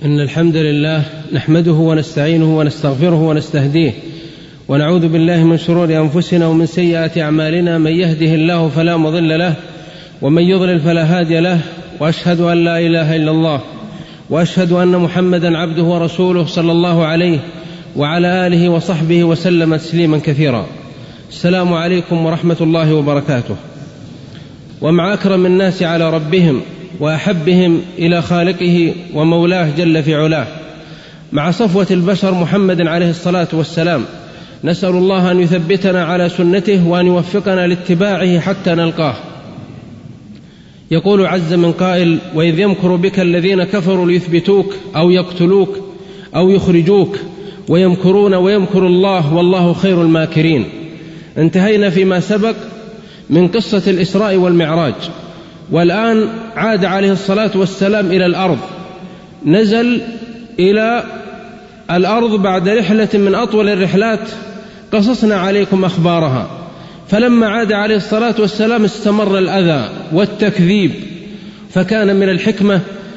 إن الحمد لله نحمده ونستعينه ونستغفره ونستهديه ونعوذ بالله من شرور أنفسنا ومن سيئات أعمالنا. من يهده الله فلا مضل له ومن يضلل فلا هادي له، وأشهد أن لا إله إلا الله وأشهد أن محمدا عبده ورسوله صلى الله عليه وعلى آله وصحبه وسلم تسليما كثيرا. السلام عليكم ورحمة الله وبركاته. ومع أكرم الناس على ربهم وأحبهم إلى خالقه ومولاه جل في علاه، مع صفوة البشر محمد عليه الصلاة والسلام، نسأل الله أن يثبتنا على سنته وأن يوفقنا لاتباعه حتى نلقاه. يقول عز من قائل: وإذ يمكر بك الذين كفروا ليثبتوك أو يقتلوك أو يخرجوك ويمكرون ويمكر الله والله خير الماكرين. انتهينا فيما سبق من قصة الإسراء والمعراج، والآن عاد عليه الصلاة والسلام إلى الأرض، نزل إلى الأرض بعد رحلة من أطول الرحلات قصصنا عليكم أخبارها. فلما عاد عليه الصلاة والسلام استمر الأذى والتكذيب، فكان من الحكمة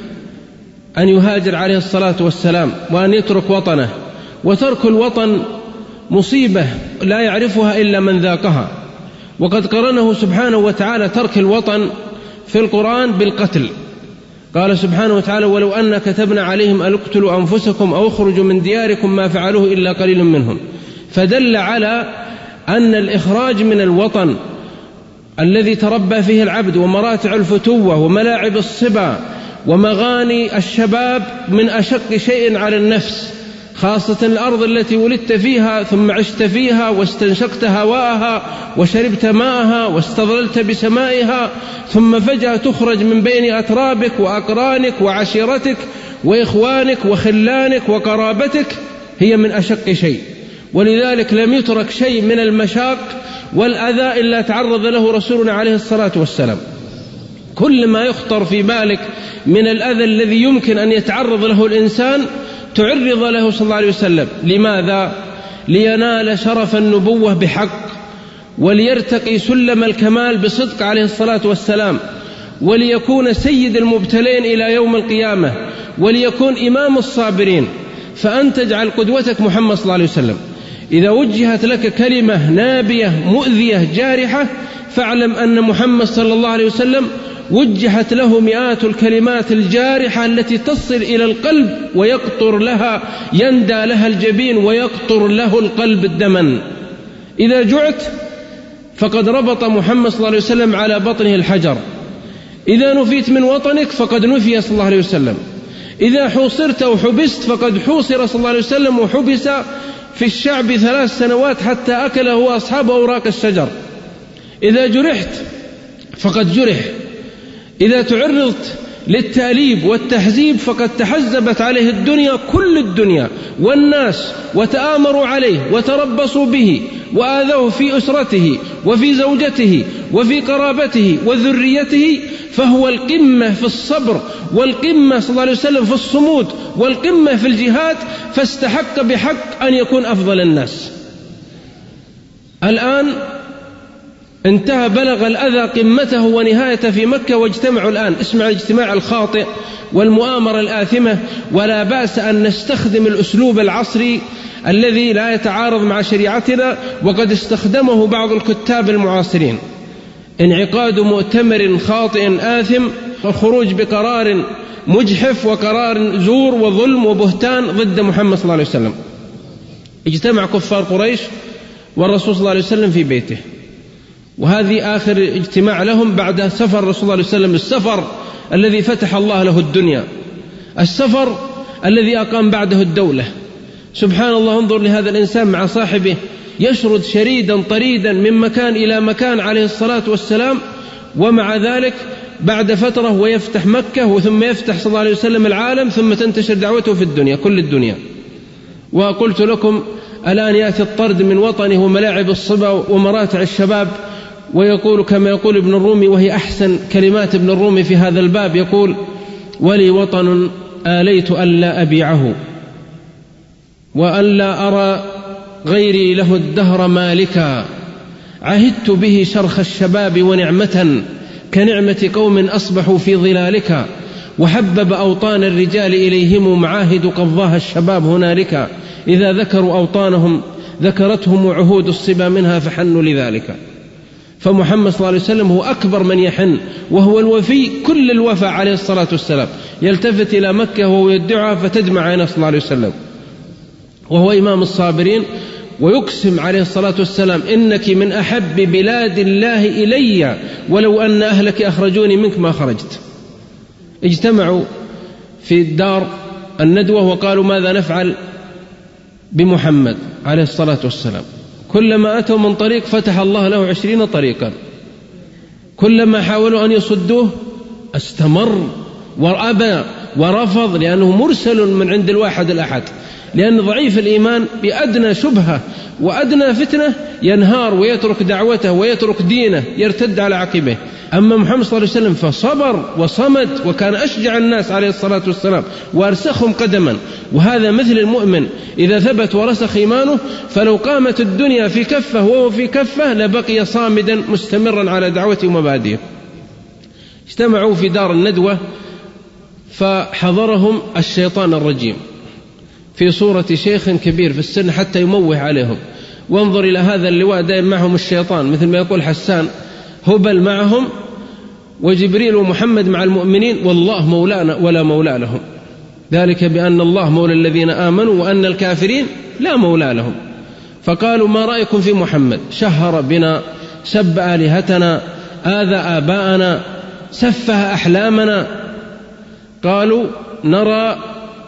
أن يهاجر عليه الصلاة والسلام وأن يترك وطنه. وترك الوطن مصيبة لا يعرفها إلا من ذاقها، وقد قرنه سبحانه وتعالى ترك الوطن في القرآن بالقتل. قال سبحانه وتعالى: ولو أن كتبنا عليهم أن اقتلوا أنفسكم أو اخرجوا من دياركم ما فعلوه إلا قليل منهم. فدل على أن الإخراج من الوطن الذي تربى فيه العبد ومراتع الفتوة وملاعب الصبا ومغاني الشباب من أشق شيء على النفس، خاصة الأرض التي ولدت فيها ثم عشت فيها واستنشقت هواءها وشربت ماءها واستظللت بسمائها، ثم فجأة تخرج من بين أترابك وأقرانك وعشيرتك وإخوانك وخلانك وقرابتك، هي من أشق شيء. ولذلك لم يترك شيء من المشاق والأذى إلا تعرض له رسولنا عليه الصلاة والسلام. كل ما يخطر في بالك من الأذى الذي يمكن أن يتعرض له الإنسان تعرض له صلى الله عليه وسلم. لماذا؟ لينال شرف النبوة بحق، وليرتقي سلم الكمال بصدق عليه الصلاة والسلام، وليكون سيد المبتلين إلى يوم القيامة، وليكون إمام الصابرين. فأنت اجعل قدوتك محمد صلى الله عليه وسلم. إذا وجهت لك كلمة نابية مؤذية جارحة، فاعلم أن محمد صلى الله عليه وسلم وجهت له مئات الكلمات الجارحة التي تصل إلى القلب ويقطر لها، يندى لها الجبين ويقطر له القلب دما. إذا جعت فقد ربط محمد صلى الله عليه وسلم على بطنه الحجر. إذا نفيت من وطنك فقد نفي صلى الله عليه وسلم. إذا حوصرت وحبست فقد حوصر صلى الله عليه وسلم وحبس في الشعب 3 سنوات حتى أكله هو أصحاب أوراق الشجر. إذا جرحت فقد جرح. إذا تعرضت للتأليب والتحزيب فقد تحزبت عليه الدنيا، كل الدنيا والناس، وتآمروا عليه وتربصوا به وآذوه في أسرته وفي زوجته وفي قرابته وذريته. فهو القمة في الصبر، والقمة صلى الله عليه وسلم في الصمود، والقمة في الجهاد، فاستحق بحق أن يكون أفضل الناس. الآن انتهى، بلغ الأذى قمته ونهايته في مكة، واجتمعوا الآن. اسمع الاجتماع الخاطئ والمؤامرة الآثمة. ولا بأس أن نستخدم الأسلوب العصري الذي لا يتعارض مع شريعتنا، وقد استخدمه بعض الكتاب المعاصرين: انعقاد مؤتمر خاطئ آثم، والخروج بقرار مجحف وقرار زور وظلم وبهتان ضد محمد صلى الله عليه وسلم. اجتمع كفار قريش والرسول صلى الله عليه وسلم في بيته، وهذه آخر اجتماع لهم بعد سفر رسول الله عليه وسلم، السفر الذي فتح الله له الدنيا، السفر الذي أقام بعده الدولة. سبحان الله، انظر لهذا الإنسان مع صاحبه يشرد شريدا طريدا من مكان إلى مكان عليه الصلاة والسلام، ومع ذلك بعد فترة ويفتح مكة، ثم يفتح صلى الله عليه وسلم العالم، ثم تنتشر دعوته في الدنيا، كل الدنيا. وقلت لكم الآن يأتي الطرد من وطنه وملاعب الصبا ومراتع الشباب، ويقول كما يقول ابن الرومي، وهي أحسن كلمات ابن الرومي في هذا الباب، يقول: ولي وطن آليت ألا أبيعه وألا أرى غيري له الدهر مالكا، عهدت به شرخ الشباب ونعمة كنعمة قوم أصبحوا في ظلالك، وحبب أوطان الرجال إليهم معاهد قضاها الشباب هنالك، إذا ذكروا أوطانهم ذكرتهم عهود الصبا منها فحنوا لذلك. فمحمد صلى الله عليه وسلم هو أكبر من يحن، وهو الوفي كل الوفاء عليه الصلاة والسلام، يلتفت إلى مكة وهو يدعها فتدمع عينه صلى الله عليه وسلم، وهو إمام الصابرين، ويقسم عليه الصلاة والسلام إنك من أحب بلاد الله إلي ولو أن أهلك أخرجوني منك ما خرجت. اجتمعوا في الدار الندوة وقالوا ماذا نفعل بمحمد عليه الصلاة والسلام. كلما أتوا من طريق فتح الله له 20 طريقا، كلما حاولوا أن يصدوه استمر وأبى ورفض، لأنه مرسل من عند الواحد الأحد، لأن ضعيف الإيمان بأدنى شبهة وأدنى فتنة ينهار ويترك دعوته ويترك دينه، يرتد على عقبه. أما محمد صلى الله عليه وسلم فصبر وصمد، وكان أشجع الناس عليه الصلاة والسلام وأرسخهم قدما. وهذا مثل المؤمن إذا ثبت ورسخ إيمانه، فلو قامت الدنيا في كفه وهو في كفه لبقي صامدا مستمرا على دعوته ومبادئه. اجتمعوا في دار الندوة فحضرهم الشيطان الرجيم في صورة شيخ كبير في السن حتى يموه عليهم. وانظر إلى هذا اللواء دائم معهم الشيطان، مثل ما يقول حسان هبل معهم وجبريل ومحمد مع المؤمنين والله مولانا ولا مولى لهم، ذلك بأن الله مولى الذين آمنوا وأن الكافرين لا مولى لهم. فقالوا ما رأيكم في محمد؟ شهر بنا، سب آلهتنا، آذى آباءنا، سفه أحلامنا. قالوا نرى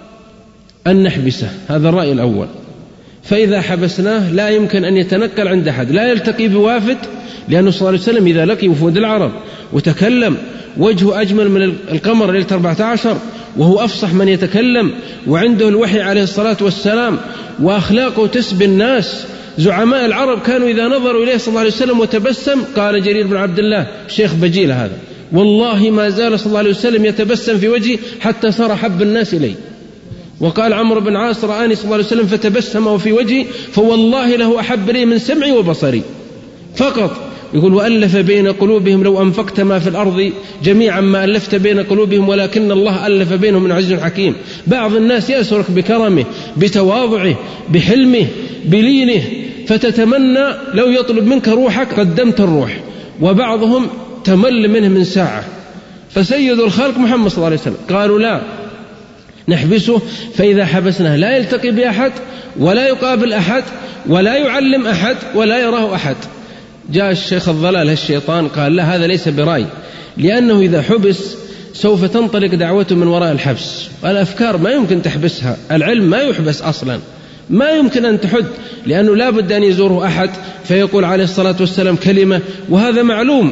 أن نحبسه، هذا الرأي الأول، فإذا حبسناه لا يمكن أن يتنقل عند أحد، لا يلتقي بوافد، لأنه صلى الله عليه وسلم إذا لقي وفود العرب وتكلم وجهه أجمل من القمر ليلة 14، وهو أفصح من يتكلم، وعنده الوحي عليه الصلاة والسلام، وأخلاقه تسبي الناس. زعماء العرب كانوا إذا نظروا إليه صلى الله عليه وسلم وتبسم، قال جرير بن عبد الله شيخ بجيل هذا، والله ما زال صلى الله عليه وسلم يتبسم في وجهي حتى صار حب الناس إليه. وقال عمرو بن عاص رآني صلى الله عليه وسلم فتبسم في وجهي فوالله له أحب لي من سمعي وبصري فقط. يقول وألف بين قلوبهم لو أنفقت ما في الأرض جميعا ما ألفت بين قلوبهم ولكن الله ألف بينهم من عزيز حكيم. بعض الناس يأسرك بكرمه، بتواضعه، بحلمه، بلينه، فتتمنى لو يطلب منك روحك قدمت الروح، وبعضهم تمل منه من ساعة. فسيد الخلق محمد صلى الله عليه وسلم. قالوا لا نحبسه، فإذا حبسناه لا يلتقي بأحد ولا يقابل أحد ولا يعلم أحد ولا يراه أحد. جاء الشيخ الضلال الشيطان قال لا هذا ليس برأي، لأنه إذا حبس سوف تنطلق دعوته من وراء الحبس. الأفكار ما يمكن تحبسها، العلم ما يحبس أصلا، ما يمكن أن تحد، لأنه لا بد أن يزوره أحد فيقول عليه الصلاة والسلام كلمة. وهذا معلوم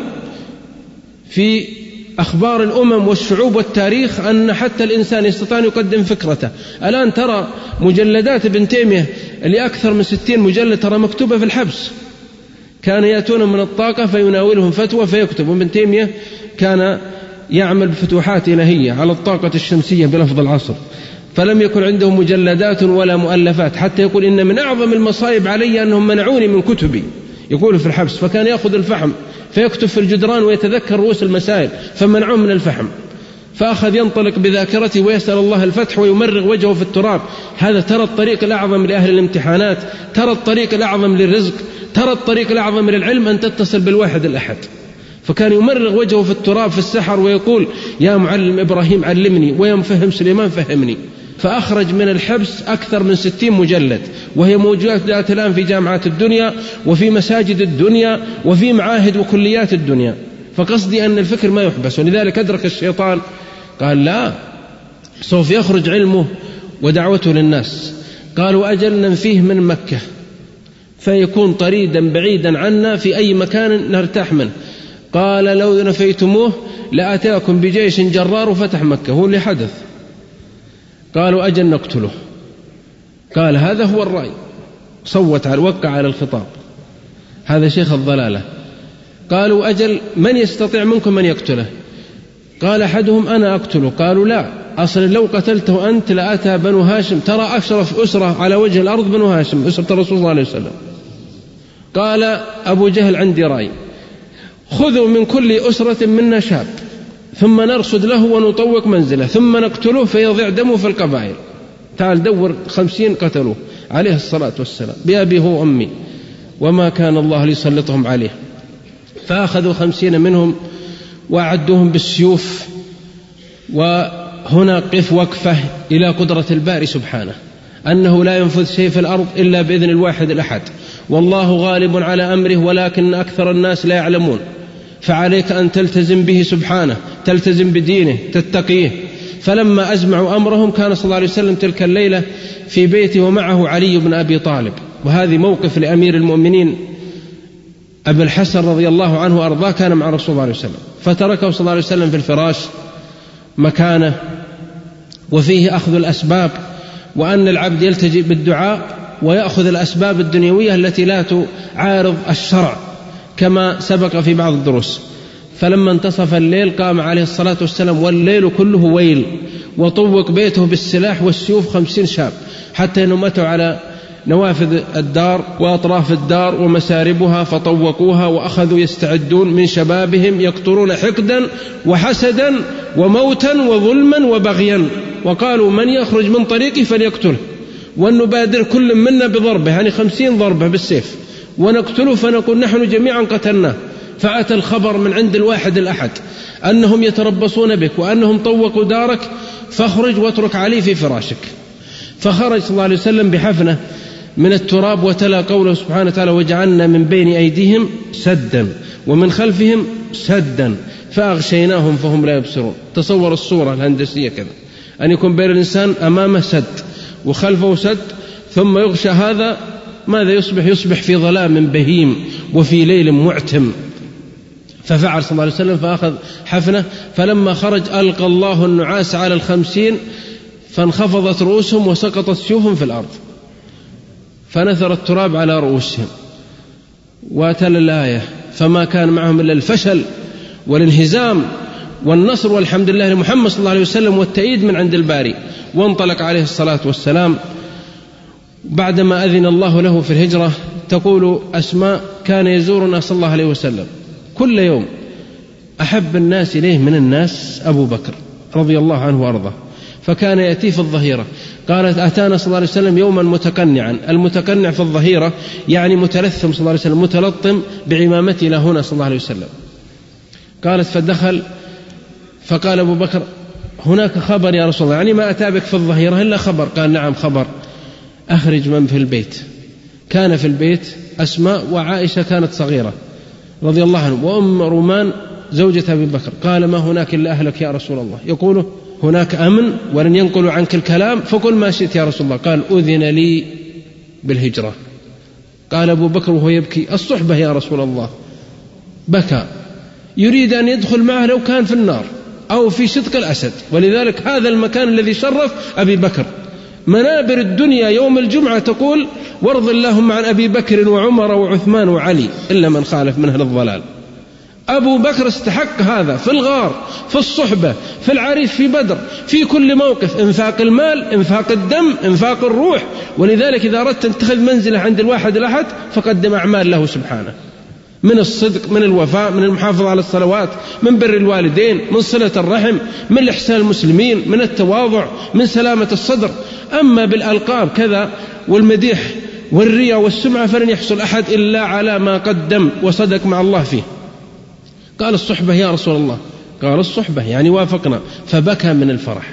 في أخبار الأمم والشعوب والتاريخ أن حتى الإنسان يستطيع أن يقدم فكرته. الآن ترى مجلدات ابن تيمية اللي أكثر من 60 مجلد ترى مكتوبة في الحبس، كان يأتون من الطاقة فيناولهم فتوى فيكتب. ابن تيمية كان يعمل بفتوحات إلهية على الطاقة الشمسية بلفظ العصر، فلم يكن عندهم مجلدات ولا مؤلفات، حتى يقول إن من أعظم المصائب علي أنهم منعوني من كتبي، يقول في الحبس. فكان يأخذ الفحم فيكتب في الجدران ويتذكر رؤوس المسائل، فمنعوه من الفحم، فأخذ ينطلق بذاكرته ويسأل الله الفتح ويمرغ وجهه في التراب. هذا ترى الطريق الأعظم لأهل الامتحانات، ترى الطريق الأعظم للرزق، ترى الطريق الأعظم للعلم أن تتصل بالواحد الأحد. فكان يمرغ وجهه في التراب في السحر ويقول يا معلم إبراهيم علمني، ويفهم سليمان فهمني. فأخرج من الحبس أكثر من 60 مجلد، وهي موجودة الآن في جامعات الدنيا وفي مساجد الدنيا وفي معاهد وكليات الدنيا. فقصدي أن الفكر ما يحبس، ولذلك أدرك الشيطان قال لا سوف يخرج علمه ودعوته للناس. قالوا أجل ننفيه من مكة فيكون طريدا بعيدا عنا في أي مكان نرتاح منه. قال لو نفيتموه لأتاكم بجيش جرار وفتح مكة، هو اللي حدث. قالوا أجل نقتله. قال هذا هو الرأي، صوت على وقع على الخطاب، هذا شيخ الضلالة. قالوا أجل من يستطيع منكم من يقتله؟ قال أحدهم أنا أقتله. قالوا لا، أصلا لو قتلته أنت لأتى بنو هاشم، ترى أشرف أسرة على وجه الأرض بنو هاشم، أسرة الرسول صلى الله عليه وسلم. قال أبو جهل عندي رأي، خذوا من كل أسرة منا شاب ثم نرصد له ونطوق منزله ثم نقتله فيضيع دمه في القبائل. تعال دور 50 قتلوه عليه الصلاة والسلام بأبي هو أمي، وما كان الله ليسلطهم عليه. فأخذوا 50 منهم وأعدوهم بالسيوف. وهنا قف وقفة إلى قدرة الباري سبحانه، أنه لا ينفذ شيء في الأرض إلا بإذن الواحد الأحد، والله غالب على أمره ولكن أكثر الناس لا يعلمون. فعليك أن تلتزم به سبحانه، تلتزم بدينه، تتقيه. فلما أزمعوا أمرهم كان صلى الله عليه وسلم تلك الليلة في بيته ومعه علي بن أبي طالب، وهذه موقف لأمير المؤمنين أبي الحسن رضي الله عنه وأرضاه، كان مع رسول الله صلى الله عليه وسلم، فتركه صلى الله عليه وسلم في الفراش مكانه. وفيه أخذ الأسباب، وأن العبد يلتجئ بالدعاء ويأخذ الأسباب الدنيوية التي لا تعارض الشرع كما سبق في بعض الدروس. فلما انتصف الليل قام عليه الصلاة والسلام والليل كله ويل، وطوق بيته بالسلاح والسيوف 50 شاب، حتى أنهم أتوا على نوافذ الدار وأطراف الدار ومساربها فطوقوها، وأخذوا يستعدون من شبابهم يقتلون حقدا وحسدا وموتا وظلما وبغيا، وقالوا من يخرج من طريقه فليقتله، ونبادر كل منا بضربه، يعني 50 ضربة بالسيف، ونقتله فنقول نحن جميعا قتلناه. فأتى الخبر من عند الواحد الأحد أنهم يتربصون بك وأنهم طوقوا دارك، فاخرج واترك علي في فراشك. فخرج صلى الله عليه وسلم بحفنة من التراب وتلا قوله سبحانه وتعالى وجعلنا من بين أيديهم سدا ومن خلفهم سدا فأغشيناهم فهم لا يبصرون. تصور الصورة الهندسية كذا، أن يكون بين الإنسان أمامه سد وخلفه سد، ثم يغشى هذا، ماذا يصبح في ظلام بهيم وفي ليل معتم. ففعل صلى الله عليه وسلم فأخذ حفنة، فلما خرج ألقى الله النعاس على 50 فانخفضت رؤوسهم وسقطت سيوفهم في الأرض، فنثر التراب على رؤوسهم. وتلا الآية فما كان معهم إلا الفشل والانهزام والنصر والحمد لله لمحمد صلى الله عليه وسلم والتأييد من عند الباري. وانطلق عليه الصلاة والسلام بعدما أذن الله له في الهجرة. تقول أسماء كان يزورنا صلى الله عليه وسلم كل يوم، أحب الناس إليه من الناس أبو بكر رضي الله عنه وأرضاه، فكان يأتي في الظهيرة. قالت أتانا صلى الله عليه وسلم يوما متقنعا، المتقنع في الظهيرة يعني متلثم صلى الله عليه وسلم، متلطم بعمامته إلى هنا صلى الله عليه وسلم. قالت فدخل فقال أبو بكر هناك خبر يا رسول الله، يعني ما أتابك في الظهيرة إلا خبر. قال نعم خبر، أخرج من في البيت. كان في البيت أسماء وعائشة كانت صغيرة رضي الله عنهم، وأم رومان زوجة أبي بكر. قال ما هناك إلا أهلك يا رسول الله، يقول هناك أمن ولن ينقلوا عنك الكلام، فقل ما شئت يا رسول الله. قال أذن لي بالهجرة. قال أبو بكر وهو يبكي الصحبة يا رسول الله، بكى يريد أن يدخل معه لو كان في النار أو في شدق الأسد. ولذلك هذا المكان الذي شرف أبي بكر، منابر الدنيا يوم الجمعة تقول وارض اللهم عن أبي بكر وعمر وعثمان وعلي إلا من خالف من أهل الضلال. أبو بكر استحق هذا في الغار، في الصحبة، في العريس، في بدر، في كل موقف، انفاق المال، انفاق الدم، انفاق الروح. ولذلك إذا أردت أن تتخذ منزلة عند الواحد الأحد فقدم أعمال له سبحانه، من الصدق، من الوفاء، من المحافظة على الصلوات، من بر الوالدين، من صلة الرحم، من الإحسان المسلمين، من التواضع، من سلامة الصدر. أما بالألقاب كذا والمديح والرياء والسمعة فلن يحصل أحد إلا على ما قدم وصدق مع الله فيه. قال الصحبة يا رسول الله، قال الصحبة يعني وافقنا، فبكى من الفرح.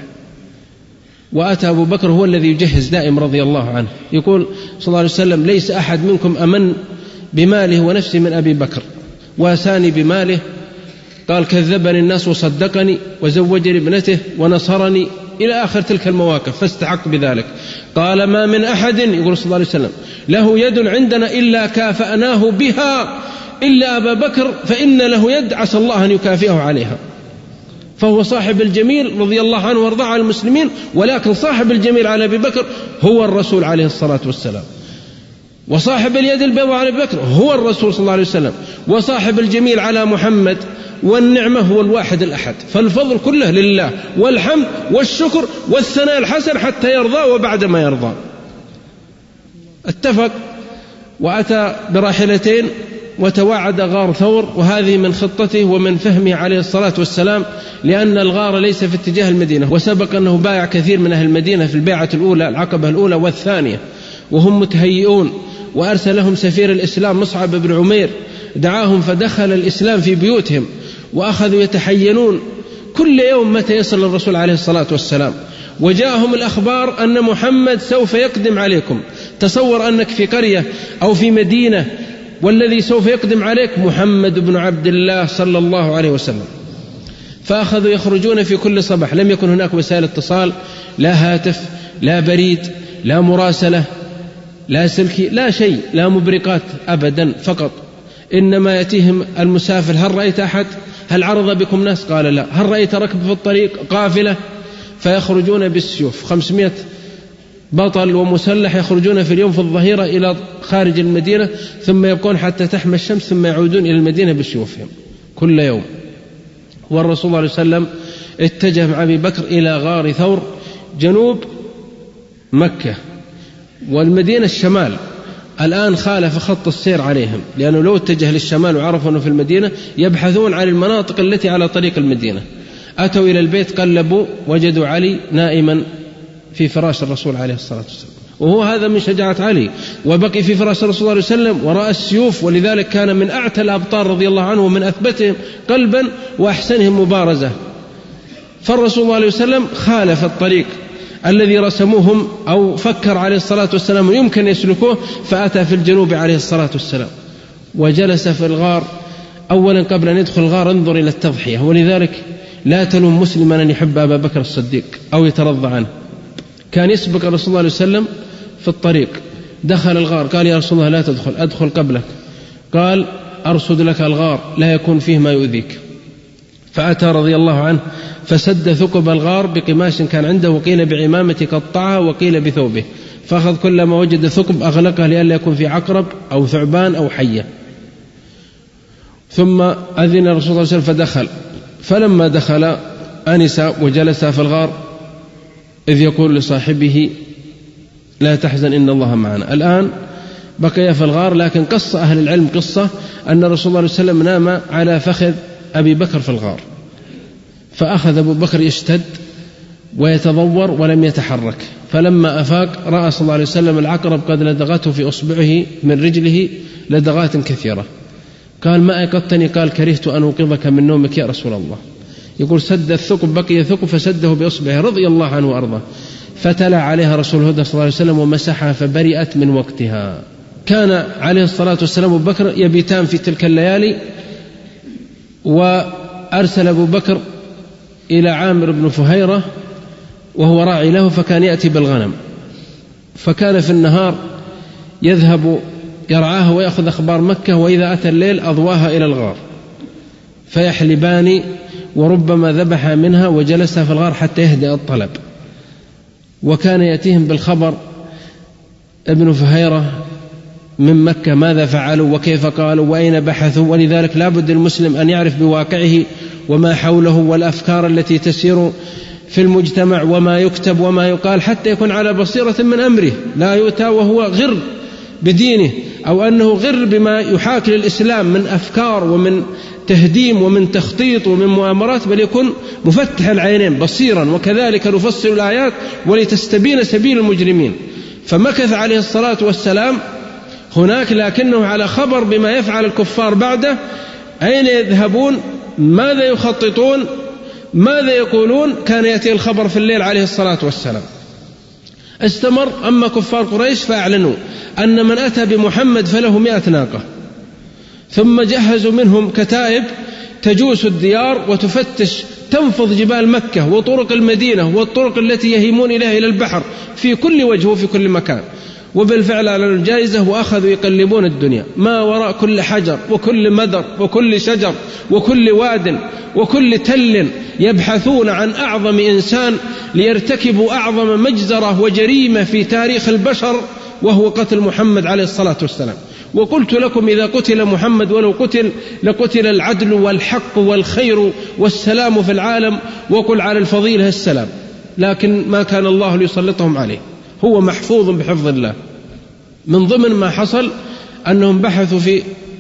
وأتى أبو بكر هو الذي يجهز دائم رضي الله عنه، يقول صلى الله عليه وسلم ليس أحد منكم أمن بماله ونفسه من أبي بكر، واساني بماله. قال كذبني الناس وصدقني وزوجني ابنته ونصرني إلى آخر تلك المواقف، فاستحق بذلك. قال ما من أحد، يقول صلى الله عليه وسلم، له يد عندنا إلا كافأناه بها إلا أبا بكر، فإن له يد عسى الله أن يكافئه عليها. فهو صاحب الجميل رضي الله عنه وارضاه على المسلمين، ولكن صاحب الجميل على أبي بكر هو الرسول عليه الصلاة والسلام، وصاحب اليد البيضاء على أبي بكر هو الرسول صلى الله عليه وسلم، وصاحب الجميل على محمد والنعمة هو الواحد الأحد. فالفضل كله لله، والحمد والشكر والثناء الحسن حتى يرضى وبعد ما يرضى. اتفق وأتى براحلتين وتوعد غار ثور، وهذه من خطته ومن فهمه عليه الصلاة والسلام، لأن الغار ليس في اتجاه المدينة، وسبق أنه بايع كثير من أهل المدينة في البيعة الأولى، العقبة الأولى والثانية، وهم متهيئون، وأرسل لهم سفير الإسلام مصعب بن عمير دعاهم فدخل الإسلام في بيوتهم، وأخذوا يتحينون كل يوم متى يصل الرسول عليه الصلاة والسلام، وجاءهم الأخبار أن محمد سوف يقدم عليكم. تصور أنك في قرية أو في مدينة والذي سوف يقدم عليك محمد بن عبد الله صلى الله عليه وسلم. فأخذوا يخرجون في كل صباح، لم يكن هناك وسائل اتصال، لا هاتف، لا بريد، لا مراسلة، لا سلكي، لا شيء، لا مبرقات أبدا، فقط إنما يأتيهم المسافر: هل رأيت أحد؟ هل عرض بكم ناس؟ قال لا. هل رأيت ركب في الطريق قافلة؟ فيخرجون بالسيوف، 500 بطل ومسلح يخرجون في اليوم في الظهيرة إلى خارج المدينة، ثم يبقون حتى تحمى الشمس، ثم يعودون إلى المدينة بسيوفهم كل يوم. والرسول صلى الله عليه وسلم اتجه مع أبي بكر إلى غار ثور جنوب مكة، والمدينة الشمال. الآن خالف خط السير عليهم، لأنه لو اتجه للشمال وعرفوا أنه في المدينة يبحثون عن المناطق التي على طريق المدينة. أتوا إلى البيت، قلبوا، وجدوا علي نائما في فراش الرسول عليه الصلاة والسلام، وهو هذا من شجاعة علي، وبقي في فراش الرسول صلى الله عليه وسلم وراء السيوف، ولذلك كان من أعتى الأبطال رضي الله عنه ومن أثبتهم قلبا وأحسنهم مبارزة. فالرسول صلى الله عليه وسلم خالف الطريق الذي رسموهم أو فكر عليه الصلاة والسلام يمكن يسلكوه، فأتى في الجنوب عليه الصلاة والسلام وجلس في الغار. أولا قبل أن يدخل الغار انظر إلى التضحية، ولذلك لا تلوم مسلما أن يحب أبا بكر الصديق أو يترضى عنه. كان يسبق الرسول صلى الله عليه وسلم في الطريق، دخل الغار، قال: يا رسول الله لا تدخل، أدخل قبلك. قال: أرصد لك الغار لا يكون فيه ما يؤذيك. فأتى رضي الله عنه فسد ثقب الغار بقماش كان عنده، وقيل بعمامة قطعها، وقيل بثوبه، فأخذ كل ما وجد ثقب أغلقه لئلا يكون في عقرب أو ثعبان أو حية. ثم أذن الرسول صلى الله عليه وسلم فدخل، فلما دخل أنس وجلس في الغار، إذ يقول لصاحبه: لا تحزن إن الله معنا. الآن بقي في الغار، لكن قص أهل العلم قصة أن الرسول صلى الله عليه وسلم نام على فخذ أبي بكر في الغار، فأخذ أبو بكر يشتد ويتضور ولم يتحرك، فلما أفاق رأى صلى الله عليه وسلم العقرب قد لدغته في أصبعه من رجله لدغات كثيرة. قال: ما أيقظتني؟ قال: كرهت أن أوقظك من نومك يا رسول الله. يقول: سد الثقب، بقي ثقب فسده بأصبعه رضي الله عنه وأرضاه، فتلا عليها رسول الهدى صلى الله عليه وسلم ومسحها فبرئت من وقتها. كان عليه الصلاة والسلام أبو بكر يبيتان في تلك الليالي، وأرسل أبو بكر إلى عامر بن فهيرة وهو راعي له، فكان يأتي بالغنم، فكان في النهار يذهب يرعاها ويأخذ أخبار مكة، وإذا أتى الليل أضواها إلى الغار فيحلبان، وربما ذبح منها وجلس في الغار حتى يهدأ الطلب. وكان يأتيهم بالخبر ابن فهيرة من مكة ماذا فعلوا وكيف قالوا وأين بحثوا، ولذلك لا بد المسلم أن يعرف بواقعه وما حوله والأفكار التي تسير في المجتمع وما يكتب وما يقال، حتى يكون على بصيرة من أمره، لا يؤتى وهو غر بدينه، أو أنه غر بما يحاكي للإسلام من أفكار ومن تهديم ومن تخطيط ومن مؤامرات، بل يكون مفتح العينين بصيرا. وكذلك نفصل الآيات ولتستبين سبيل المجرمين. فمكث عليه الصلاة والسلام هناك، لكنه على خبر بما يفعل الكفار بعده، أين يذهبون، ماذا يخططون، ماذا يقولون. كان يأتي الخبر في الليل عليه الصلاة والسلام. استمر. أما كفار قريش فأعلنوا أن من أتى بمحمد فله 100 ناقة، ثم جهزوا منهم كتائب تجوس الديار وتفتش، تنفض جبال مكة وطرق المدينة والطرق التي يهيمون إليها إلى البحر في كل وجه وفي كل مكان. وبالفعل على الجائزة، وأخذوا يقلبون الدنيا ما وراء كل حجر وكل مدر وكل شجر وكل واد وكل تل، يبحثون عن أعظم إنسان ليرتكبوا أعظم مجزرة وجريمة في تاريخ البشر، وهو قتل محمد عليه الصلاة والسلام. وقلت لكم إذا قتل محمد ولو قتل لقتل العدل والحق والخير والسلام في العالم، وقل على الفضيلة السلام، لكن ما كان الله ليسلطهم عليه، هو محفوظ بحفظ الله. من ضمن ما حصل أنهم بحثوا في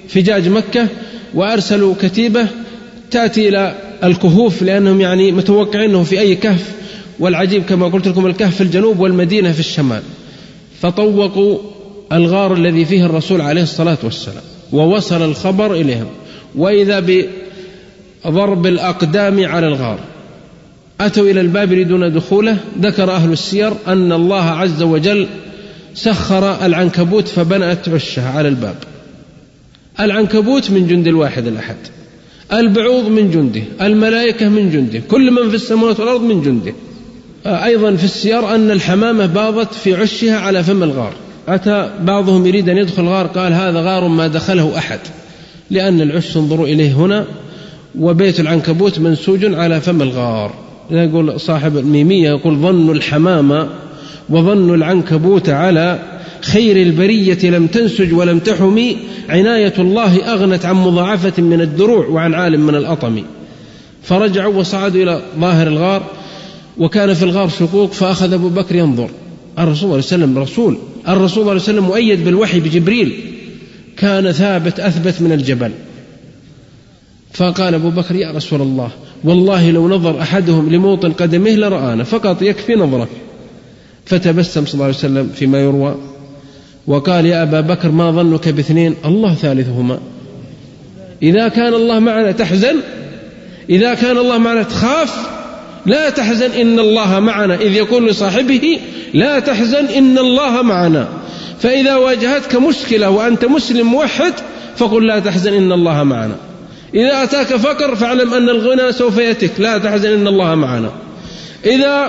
فجاج مكة وأرسلوا كتيبة تأتي إلى الكهوف، لأنهم يعني متوقعين أنه في أي كهف، والعجيب كما قلت لكم الكهف في الجنوب والمدينة في الشمال. فطوقوا الغار الذي فيه الرسول عليه الصلاة والسلام، ووصل الخبر إليهم، وإذا بضرب الأقدام على الغار. أتوا إلى الباب يريدون دخوله. ذكر أهل السير أن الله عز وجل سخر العنكبوت فبنأت عشها على الباب. العنكبوت من جند الواحد الأحد، البعوض من جنده، الملائكة من جنده، كل من في السماوات والأرض من جنده. أيضا في السير أن الحمامة باضت في عشها على فم الغار. أتى بعضهم يريد أن يدخل الغار، قال هذا غار ما دخله أحد، لأن العش انظروا إليه هنا، وبيت العنكبوت منسوج على فم الغار. يقول صاحب الميمية يقول ظن الحمامة وظن العنكبوت على خير البرية لم تنسج ولم تحمي، عناية الله أغنت عن مضاعفة من الدروع وعن عالم من الأطم. فرجعوا وصعدوا إلى ظاهر الغار، وكان في الغار شقوق، فأخذ أبو بكر ينظر. الرسول صلى الله عليه وسلم الرسول صلى الله عليه وسلم مؤيد بالوحي بجبريل، كان ثابت أثبت من الجبل. فقال أبو بكر يا رسول الله والله لو نظر أحدهم لموطن قدمه لرآنا، فقط يكفي نظره. فتبسم صلى الله عليه وسلم فيما يروى وقال يا أبا بكر ما ظنك باثنين الله ثالثهما. إذا كان الله معنا تحزن، إذا كان الله معنا تخاف، لا تحزن إن الله معنا، إذ يقول لصاحبه لا تحزن إن الله معنا. فإذا واجهتك مشكلة وأنت مسلم موحد فقل لا تحزن إن الله معنا. إذا أتاك فقر فاعلم أن الغنى سوف يأتيك، لا تحزن إن الله معنا. إذا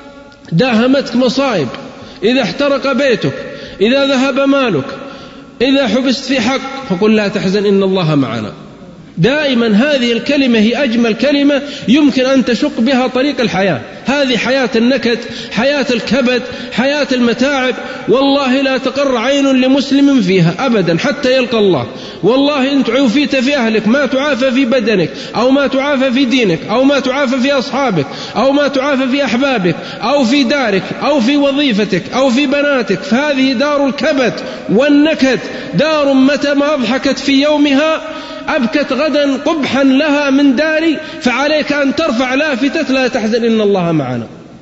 داهمتك مصائب، إذا احترق بيتك، إذا ذهب مالك، إذا حبست في حق، فقل لا تحزن إن الله معنا. دائما هذه الكلمة هي أجمل كلمة يمكن أن تشق بها طريق الحياة. هذه حياة النكد، حياة الكبد، حياة المتاعب، والله لا تقر عين لمسلم فيها أبدا حتى يلقى الله. والله إن عافيت في أهلك ما تعافى في بدنك، أو ما تعافى في دينك، أو ما تعافى في أصحابك، أو ما تعافى في أحبابك، أو في دارك، أو في وظيفتك، أو في بناتك، فهذه دار الكبد والنكد، دار متى ما أضحكت في يومها أبكت غدا قبحا لها من داري. فعليك أن ترفع لافتة لا تحزن إن الله معنا.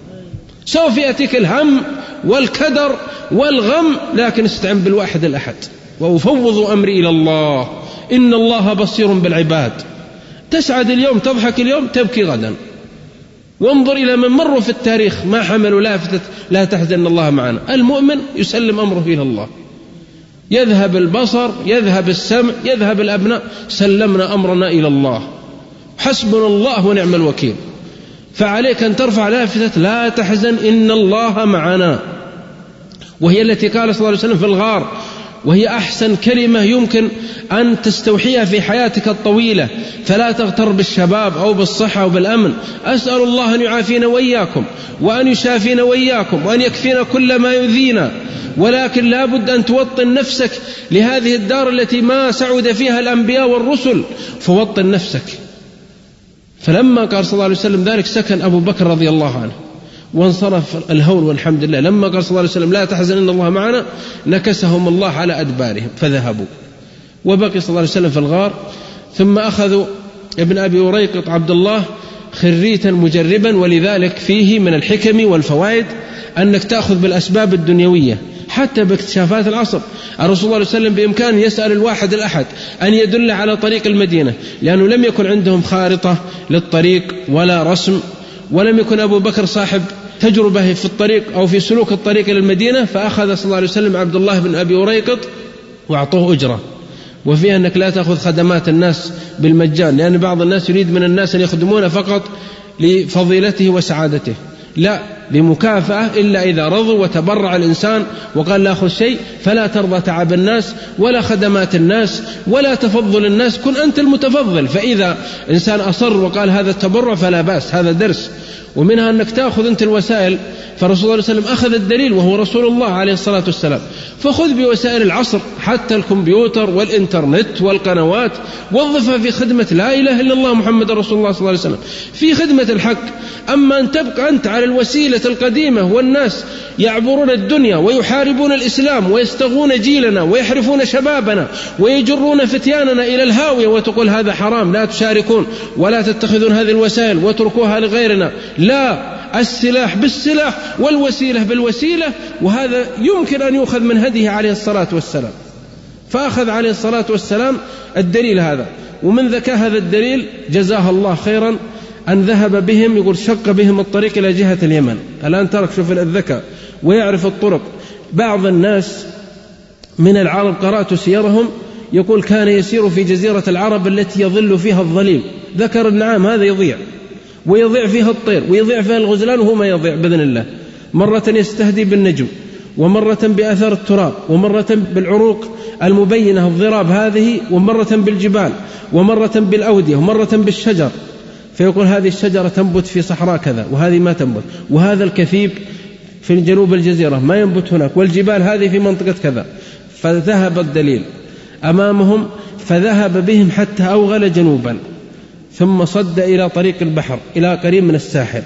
سوف يأتيك الهم والكدر والغم، لكن استعن بالواحد الأحد وأفوض أمري إلى الله إن الله بصير بالعباد. تسعد اليوم، تضحك اليوم، تبكي غدا. وانظر إلى من مروا في التاريخ ما حملوا لافتة لا تحزن إن الله معنا. المؤمن يسلم أمره إلى الله، يذهب البصر، يذهب السمع، يذهب الأبناء، سلمنا أمرنا إلى الله، حسبنا الله ونعم الوكيل. فعليك أن ترفع لافتة لا تحزن إن الله معنا، وهي التي قال صلى الله عليه وسلم في الغار، وهي أحسن كلمة يمكن أن تستوحيها في حياتك الطويلة، فلا تغتر بالشباب أو بالصحة أو بالأمن. أسأل الله أن يعافينا وإياكم، وأن يشافينا وإياكم، وأن يكفينا كل ما يؤذينا، ولكن لا بد أن توطن نفسك لهذه الدار التي ما سعد فيها الأنبياء والرسل، فوطن نفسك. فلما قال صلى الله عليه وسلم ذلك سكن أبو بكر رضي الله عنه وانصرف الهول والحمد لله. لما قال صلى الله عليه وسلم لا تحزن إن الله معنا نكسهم الله على أدبارهم فذهبوا، وبقي صلى الله عليه وسلم في الغار. ثم أخذوا ابن أبي أريقط عبد الله خريتا مجربا، ولذلك فيه من الحكم والفوائد أنك تأخذ بالأسباب الدنيوية حتى باكتشافات العصر. الرسول صلى الله عليه وسلم بإمكانه يسأل الواحد الأحد أن يدل على طريق المدينة، لأنه لم يكن عندهم خارطة للطريق ولا رسم، ولم يكن أبو بكر صاحب تجربة في الطريق أو في سلوك الطريق إلى المدينة. فأخذ صلى الله عليه وسلم عبد الله بن أبي أريقط وأعطوه أجرة، وفيها أنك لا تأخذ خدمات الناس بالمجان، لأن بعض الناس يريد من الناس أن يخدمون فقط لفضيلته وسعادته، لا، بمكافأة، إلا إذا رضوا وتبرع الإنسان وقال لا أخذ شيء. فلا ترضى تعب الناس ولا خدمات الناس ولا تفضل الناس، كن أنت المتفضل. فإذا إنسان أصر وقال هذا التبرع فلا بأس، هذا درس. ومنها أنك تأخذ أنت الوسائل، فالرسول صلى الله عليه وسلم أخذ الدليل وهو رسول الله عليه الصلاة والسلام، فخذ بوسائل العصر حتى الكمبيوتر والإنترنت والقنوات، وظفها في خدمة لا إله إلا الله محمد رسول الله صلى الله عليه وسلم، في خدمة الحق. أما أن تبقى أنت على الوسيلة القديمة والناس يعبرون الدنيا ويحاربون الإسلام ويستغون جيلنا ويحرفون شبابنا ويجرون فتياننا إلى الهاوية، وتقول هذا حرام، لا تشاركون ولا تتخذون هذه الوسائل وتركوها لغيرنا، لا، السلاح بالسلاح والوسيلة بالوسيلة، وهذا يمكن أن يؤخذ من هديه عليه الصلاة والسلام. فأخذ عليه الصلاة والسلام الدليل هذا، ومن ذكاء هذا الدليل جزاه الله خيرا أن ذهب بهم، يقول شق بهم الطريق إلى جهة اليمن. الآن ترك شوف الذكاء ويعرف الطرق. بعض الناس من العرب قرأت سيرهم يقول كان يسير في جزيرة العرب التي يظل فيها الظليل، ذكر النعام هذا يضيع، ويضيع فيها الطير، ويضيع فيها الغزلان، وهو ما يضيع بإذن الله. مرة يستهدي بالنجم، ومرة بأثر التراب، ومرة بالعروق المبينة الضراب هذه، ومرة بالجبال، ومرة بالأودية، ومرة بالشجر، فيقول هذه الشجرة تنبت في صحراء كذا، وهذه ما تنبت، وهذا الكثيب في جنوب الجزيرة ما ينبت هناك، والجبال هذه في منطقة كذا. فذهب الدليل أمامهم، فذهب بهم حتى أوغل جنوبا، ثم صد إلى طريق البحر إلى قريب من الساحل.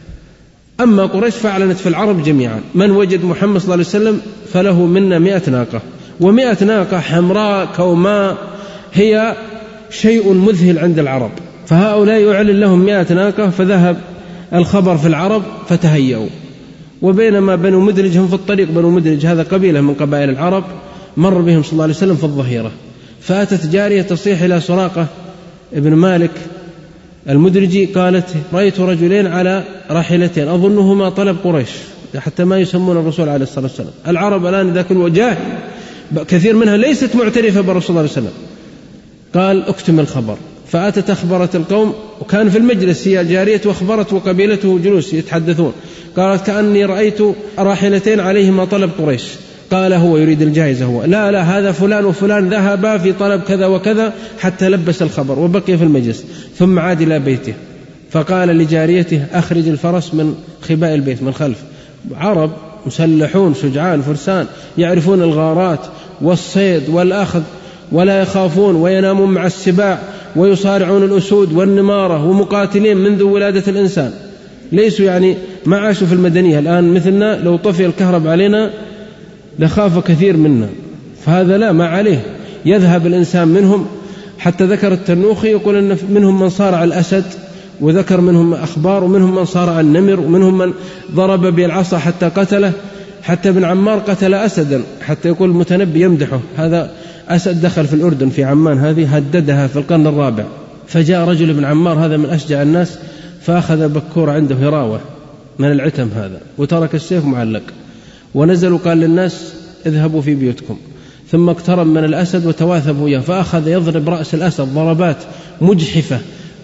أما قريش فأعلنت في العرب جميعا من وجد محمد صلى الله عليه وسلم فله منا 100 ناقة، و100 ناقة حمراء كوماء هي شيء مذهل عند العرب، فهؤلاء يعلن لهم 100 ناقة. فذهب الخبر في العرب فتهيئوا، وبينما بنو مدرج هم في الطريق، بنو مدرج هذا قبيلة من قبائل العرب، مر بهم صلى الله عليه وسلم في الظهيرة، فأتت جارية تصيح إلى سراقة ابن مالك المدرجي، قالت رأيت رجلين على راحلتين أظنهما طلب قريش، حتى ما يسمون الرسول عليه الصلاة والسلام. العرب الآن ذاك الوجاه كثير منها ليست معترفة بالرسول صلى الله عليه وسلم. قال اكتم الخبر، فأتت أخبرت القوم، وكان في المجلس هي الجارية وأخبرت وقبيلته جلوس يتحدثون، قالت كأني رأيت راحلتين عليهما طلب قريش. قال هو يريد الجائزة، هو لا هذا فلان وفلان ذهبا في طلب كذا وكذا، حتى لبس الخبر وبقي في المجلس، ثم عاد إلى بيته فقال لجاريته أخرج الفرس من خباء البيت من خلف. عرب مسلحون شجعان فرسان يعرفون الغارات والصيد والأخذ، ولا يخافون، وينامون مع السباع، ويصارعون الأسود والنمارة، ومقاتلين منذ ولادة الإنسان، ليسوا يعني ما عاشوا في المدنية. الآن مثلنا لو طفي الكهرب علينا لخاف كثير منا، فهذا لا، ما عليه، يذهب الإنسان منهم. حتى ذكر التنوخي يقول أن منهم من صارع الأسد، وذكر منهم أخبار، ومنهم من صارع النمر، ومنهم من ضرب بالعصا حتى قتله، حتى ابن عمار قتل أسدا، حتى يقول المتنبي يمدحه، هذا أسد دخل في الأردن في عمان هذه هددها في القرن الرابع، فجاء رجل ابن عمار هذا من أشجع الناس، فأخذ بكور عنده هراوة من العتم هذا، وترك السيف معلق، ونزل وقال للناس اذهبوا في بيوتكم، ثم اقترب من الأسد وتواثبوا إياه، فأخذ يضرب رأس الأسد ضربات مجحفة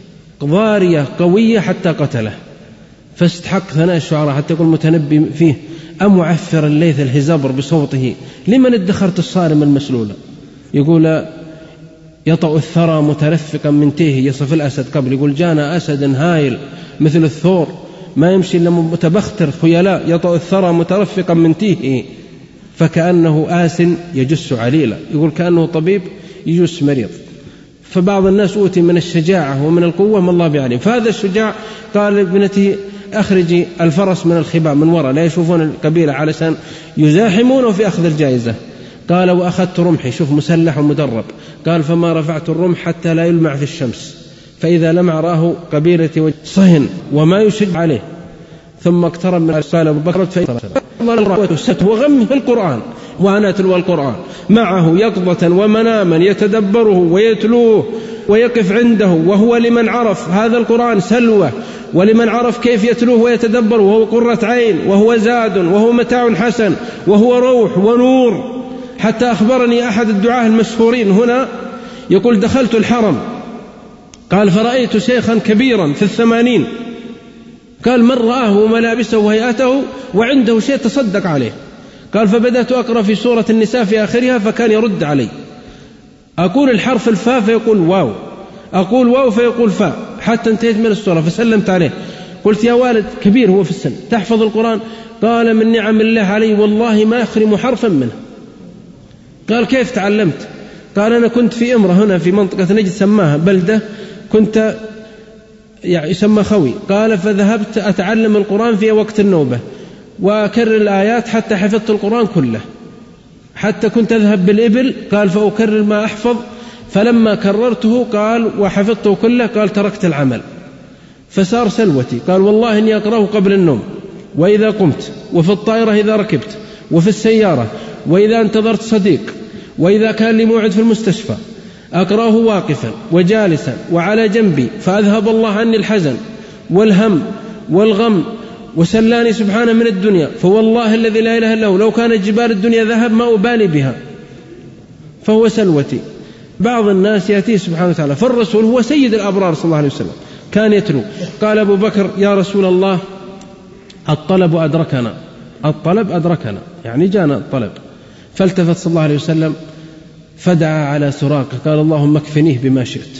ضارية قوية حتى قتله، فاستحق ثناء الشعراء. حتى يقول المتنبي فيه أمعفر الليث الهزبر بصوته لمن ادخرت الصارم المسلولة، يقول يطأ الثرى مترفقا من تيه، يصف الأسد قبل، يقول جانا أسد هايل مثل الثور ما يمشي إلا متبختر خيلاء، يطأ الثرى مترفقا من تيه، فكأنه آس يجس عليلا، يقول كأنه طبيب يجس مريض. فبعض الناس أوتي من الشجاعة ومن القوة ما الله بعلم، فهذا الشجاع قال لابنته أخرجي الفرس من الخباء من وراء، لا يشوفون القبيلة علشان يزاحمونه في أخذ الجائزة. قال وأخذت رمحي، شوف مسلح ومدرب، قال فما رفعت الرمح حتى لا يلمع في الشمس، فإذا لمع راه قبيلتي صهن وما يشج عليه. ثم اقترب من قال أبو بكر وغمه القرآن، وأنا أتلو القرآن معه يقظة ومناما يتدبره ويتلوه ويقف عنده، وهو لمن عرف هذا القرآن سلوة، ولمن عرف كيف يتلوه ويتدبره، وهو قرة عين، وهو زاد، وهو متاع حسن، وهو روح ونور. حتى أخبرني أحد الدعاة المشهورين هنا يقول دخلت الحرم، قال فرأيت شيخا كبيرا في 80، قال من رآه وملابسه وهيئته وعنده شيء تصدق عليه، قال فبدأت أقرأ في سورة النساء في آخرها فكان يرد علي، أقول الحرف الفاء فيقول واو، أقول واو فيقول فاء، حتى انتهيت من السورة فسلمت عليه، قلت يا والد كبير هو في السن تحفظ القرآن؟ قال من نعم الله علي والله ما أخرم حرفا منه. قال كيف تعلمت؟ قال أنا كنت في إمرة هنا في منطقة نجد سماها بلدة كنت يسمى خوي. قال فذهبت أتعلم القرآن في وقت النوبة وأكرر الآيات حتى حفظت القرآن كله، حتى كنت أذهب بالإبل قال فأكرر ما أحفظ، فلما كررته قال وحفظته كله قال تركت العمل فصار سلوتي. قال والله إني أقرأه قبل النوم وإذا قمت وفي الطائرة إذا ركبت وفي السيارة وإذا انتظرت صديق وإذا كان لي موعد في المستشفى أقرأه واقفا وجالسا وعلى جنبي فأذهب الله عني الحزن والهم والغم وسلاني سبحانه من الدنيا، فوالله الذي لا إله إلا هو لو كانت جبال الدنيا ذهب ما أبالي بها، فهو سلوتي. بعض الناس يأتيه سبحانه وتعالى، فالرسول هو سيد الأبرار صلى الله عليه وسلم كان يتلو. قال أبو بكر يا رسول الله الطلب أدركنا، الطلب أدركنا يعني جانا الطلب. فالتفت صلى الله عليه وسلم فدعا على سراقة قال اللهم اكفنيه بما شئت،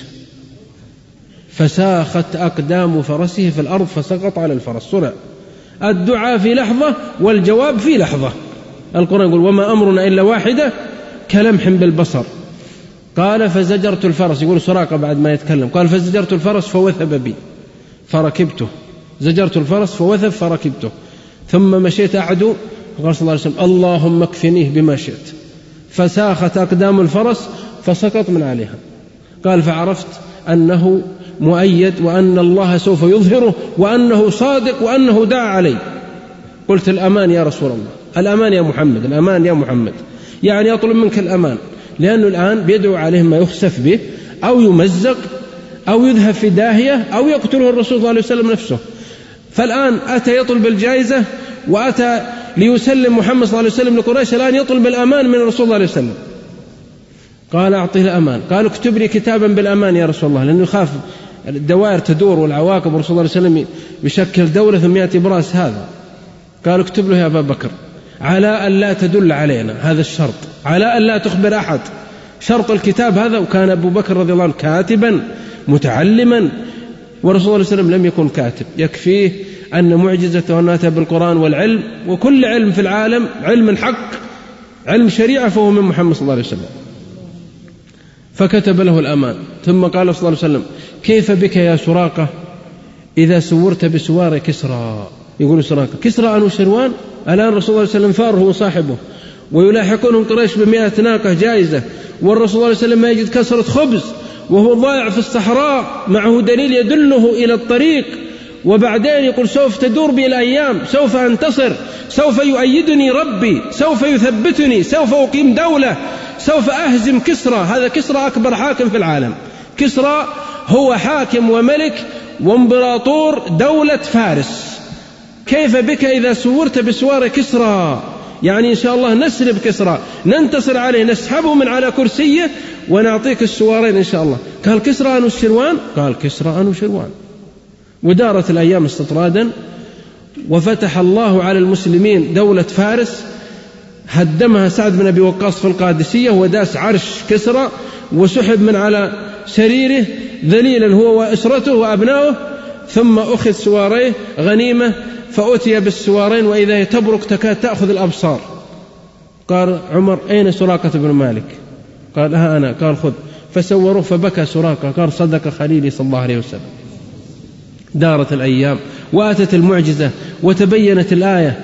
فساخت أقدام فرسه في الأرض فسقط على الفرس صرع. الدعاء في لحظة والجواب في لحظة. القرآن يقول وما أمرنا إلا واحدة كلمح بالبصر. قال فزجرت الفرس، يقول سراقة بعد ما يتكلم قال فزجرت الفرس فوثب بي فركبته، زجرت الفرس فوثب فركبته، ثم مشيت أعدو. قال صلى الله عليه وسلم اللهم اكفنيه بما شئت، فساخت أقدام الفرس فسقط من عليها. قال فعرفت أنه مؤيد وأن الله سوف يظهره وأنه صادق وأنه دعا عليه. قلت الأمان يا رسول الله، الأمان يا محمد، الأمان يا محمد، يعني أطلب منك الأمان، لأنه الآن بيدعو عليهم ما يخسف به أو يمزق أو يذهب في داهية أو يقتله الرسول صلى الله عليه وسلم نفسه. فالآن أتى يطلب الجائزة وأتى ليسلم محمد صلى الله عليه وسلم لقريش، الآن يطلب الأمان من الرسول صلى الله عليه وسلم. قال أعطيه الأمان. قال اكتب لي كتابا بالأمان يا رسول الله، لأنه يخاف الدوائر تدور والعواقب، والرسول صلى الله عليه وسلم يشكل دولة ثم يأتي برأس هذا. قال اكتب له يا أبا بكر على أن لا تدل علينا، هذا الشرط، على أن لا تخبر أحد، شرط الكتاب هذا. وكان أبو بكر رضي الله عنه كاتبا متعلما، ورسول الله صلى الله عليه وسلم لم يكن كاتب، يكفيه أن معجزته أن أتى بالقرآن والعلم، وكل علم في العالم علم حق علم شريعة فهو من محمد صلى الله عليه وسلم. فكتب له الأمان. ثم قال صلى الله عليه وسلم كيف بك يا سراقة إذا سورت بسوار كسرى؟ يقول سراقة كسرى أنوشروان، الآن رسول الله صلى الله عليه وسلم فاره وصاحبه ويلاحقونهم قريش ب100 ناقة جائزة، والرسول صلى الله عليه وسلم ما يجد كسرة خبز وهو ضائع في الصحراء، معه دليل يدله إلى الطريق، وبعدين يقول سوف تدور بي الأيام، سوف أنتصر، سوف يؤيدني ربي، سوف يثبتني، سوف أقيم دولة، سوف أهزم كسرى. هذا كسرى أكبر حاكم في العالم، كسرى هو حاكم وملك وامبراطور دولة فارس. كيف بك إذا سورت بسوار كسرى؟ يعني إن شاء الله نسلب كسرى، ننتصر عليه، نسحبه من على كرسيه ونعطيك السوارين إن شاء الله. قال كسرى أنوشروان؟ قال كسرى أنوشروان. ودارت الأيام استطرادا، وفتح الله على المسلمين دولة فارس، هدمها سعد بن أبي وقاص في القادسية وداس عرش كسرى، وسحب من على سريره ذليلا هو وأسرته وأبنائه، ثم أخذ سواريه غنيمة، فأتي بالسوارين وإذا تبرق تكاد تأخذ الأبصار. قال عمر أين سراقة بن مالك؟ قال ها أنا. قال خذ، فسوروه فبكى سراقة، قال صدق خليلي صلى الله عليه وسلم. دارت الأيام وأتت المعجزة وتبينت الآية،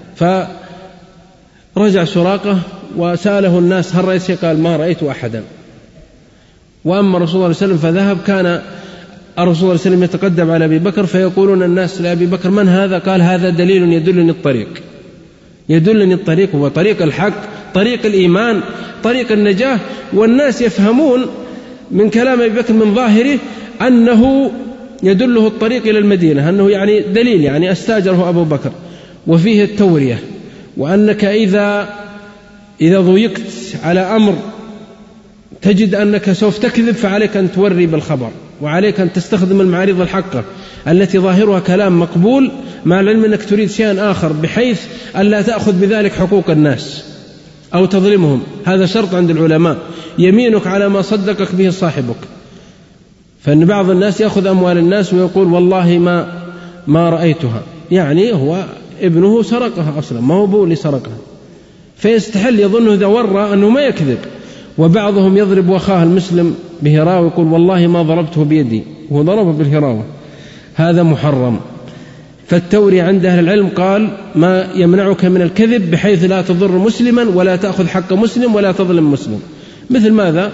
فرجع سراقة وسأله الناس هل رأيت شيء؟ قال ما رأيت أحدا. وأما الرسول صلى الله عليه وسلم فذهب، كان الرسول صلى الله عليه وسلم يتقدم على أبي بكر، فيقولون الناس لأبي بكر من هذا؟ قال هذا دليل يدلني الطريق، يدلني الطريق، هو طريق الحق، طريق الإيمان، طريق النجاة. والناس يفهمون من كلام أبي بكر من ظاهره أنه يدله الطريق إلى المدينة، أنه يعني دليل، يعني استاجره أبو بكر، وفيه التورية، وأنك إذا ضيقت على أمر تجد أنك سوف تكذب فعليك أن توري بالخبر، وعليك أن تستخدم المعارض الحقة التي ظاهرها كلام مقبول، مع العلم أنك تريد شيئا آخر، بحيث أن لا تأخذ بذلك حقوق الناس أو تظلمهم. هذا شرط عند العلماء، يمينك على ما صدقك به صاحبك. فإن بعض الناس يأخذ أموال الناس ويقول والله ما ما رأيتها، يعني هو ابنه سرقها أصلا، ما هو أبوه اللي سرقها، فيستحل يظنه إذا ورى أنه ما يكذب. وبعضهم يضرب أخاه المسلم بهراوة ويقول والله ما ضربته بيدي، وهو ضربه بالهراوة، هذا محرم. فالتوري عند أهل العلم قال ما يمنعك من الكذب بحيث لا تضر مسلما ولا تأخذ حق مسلم ولا تظلم مسلم. مثل ماذا؟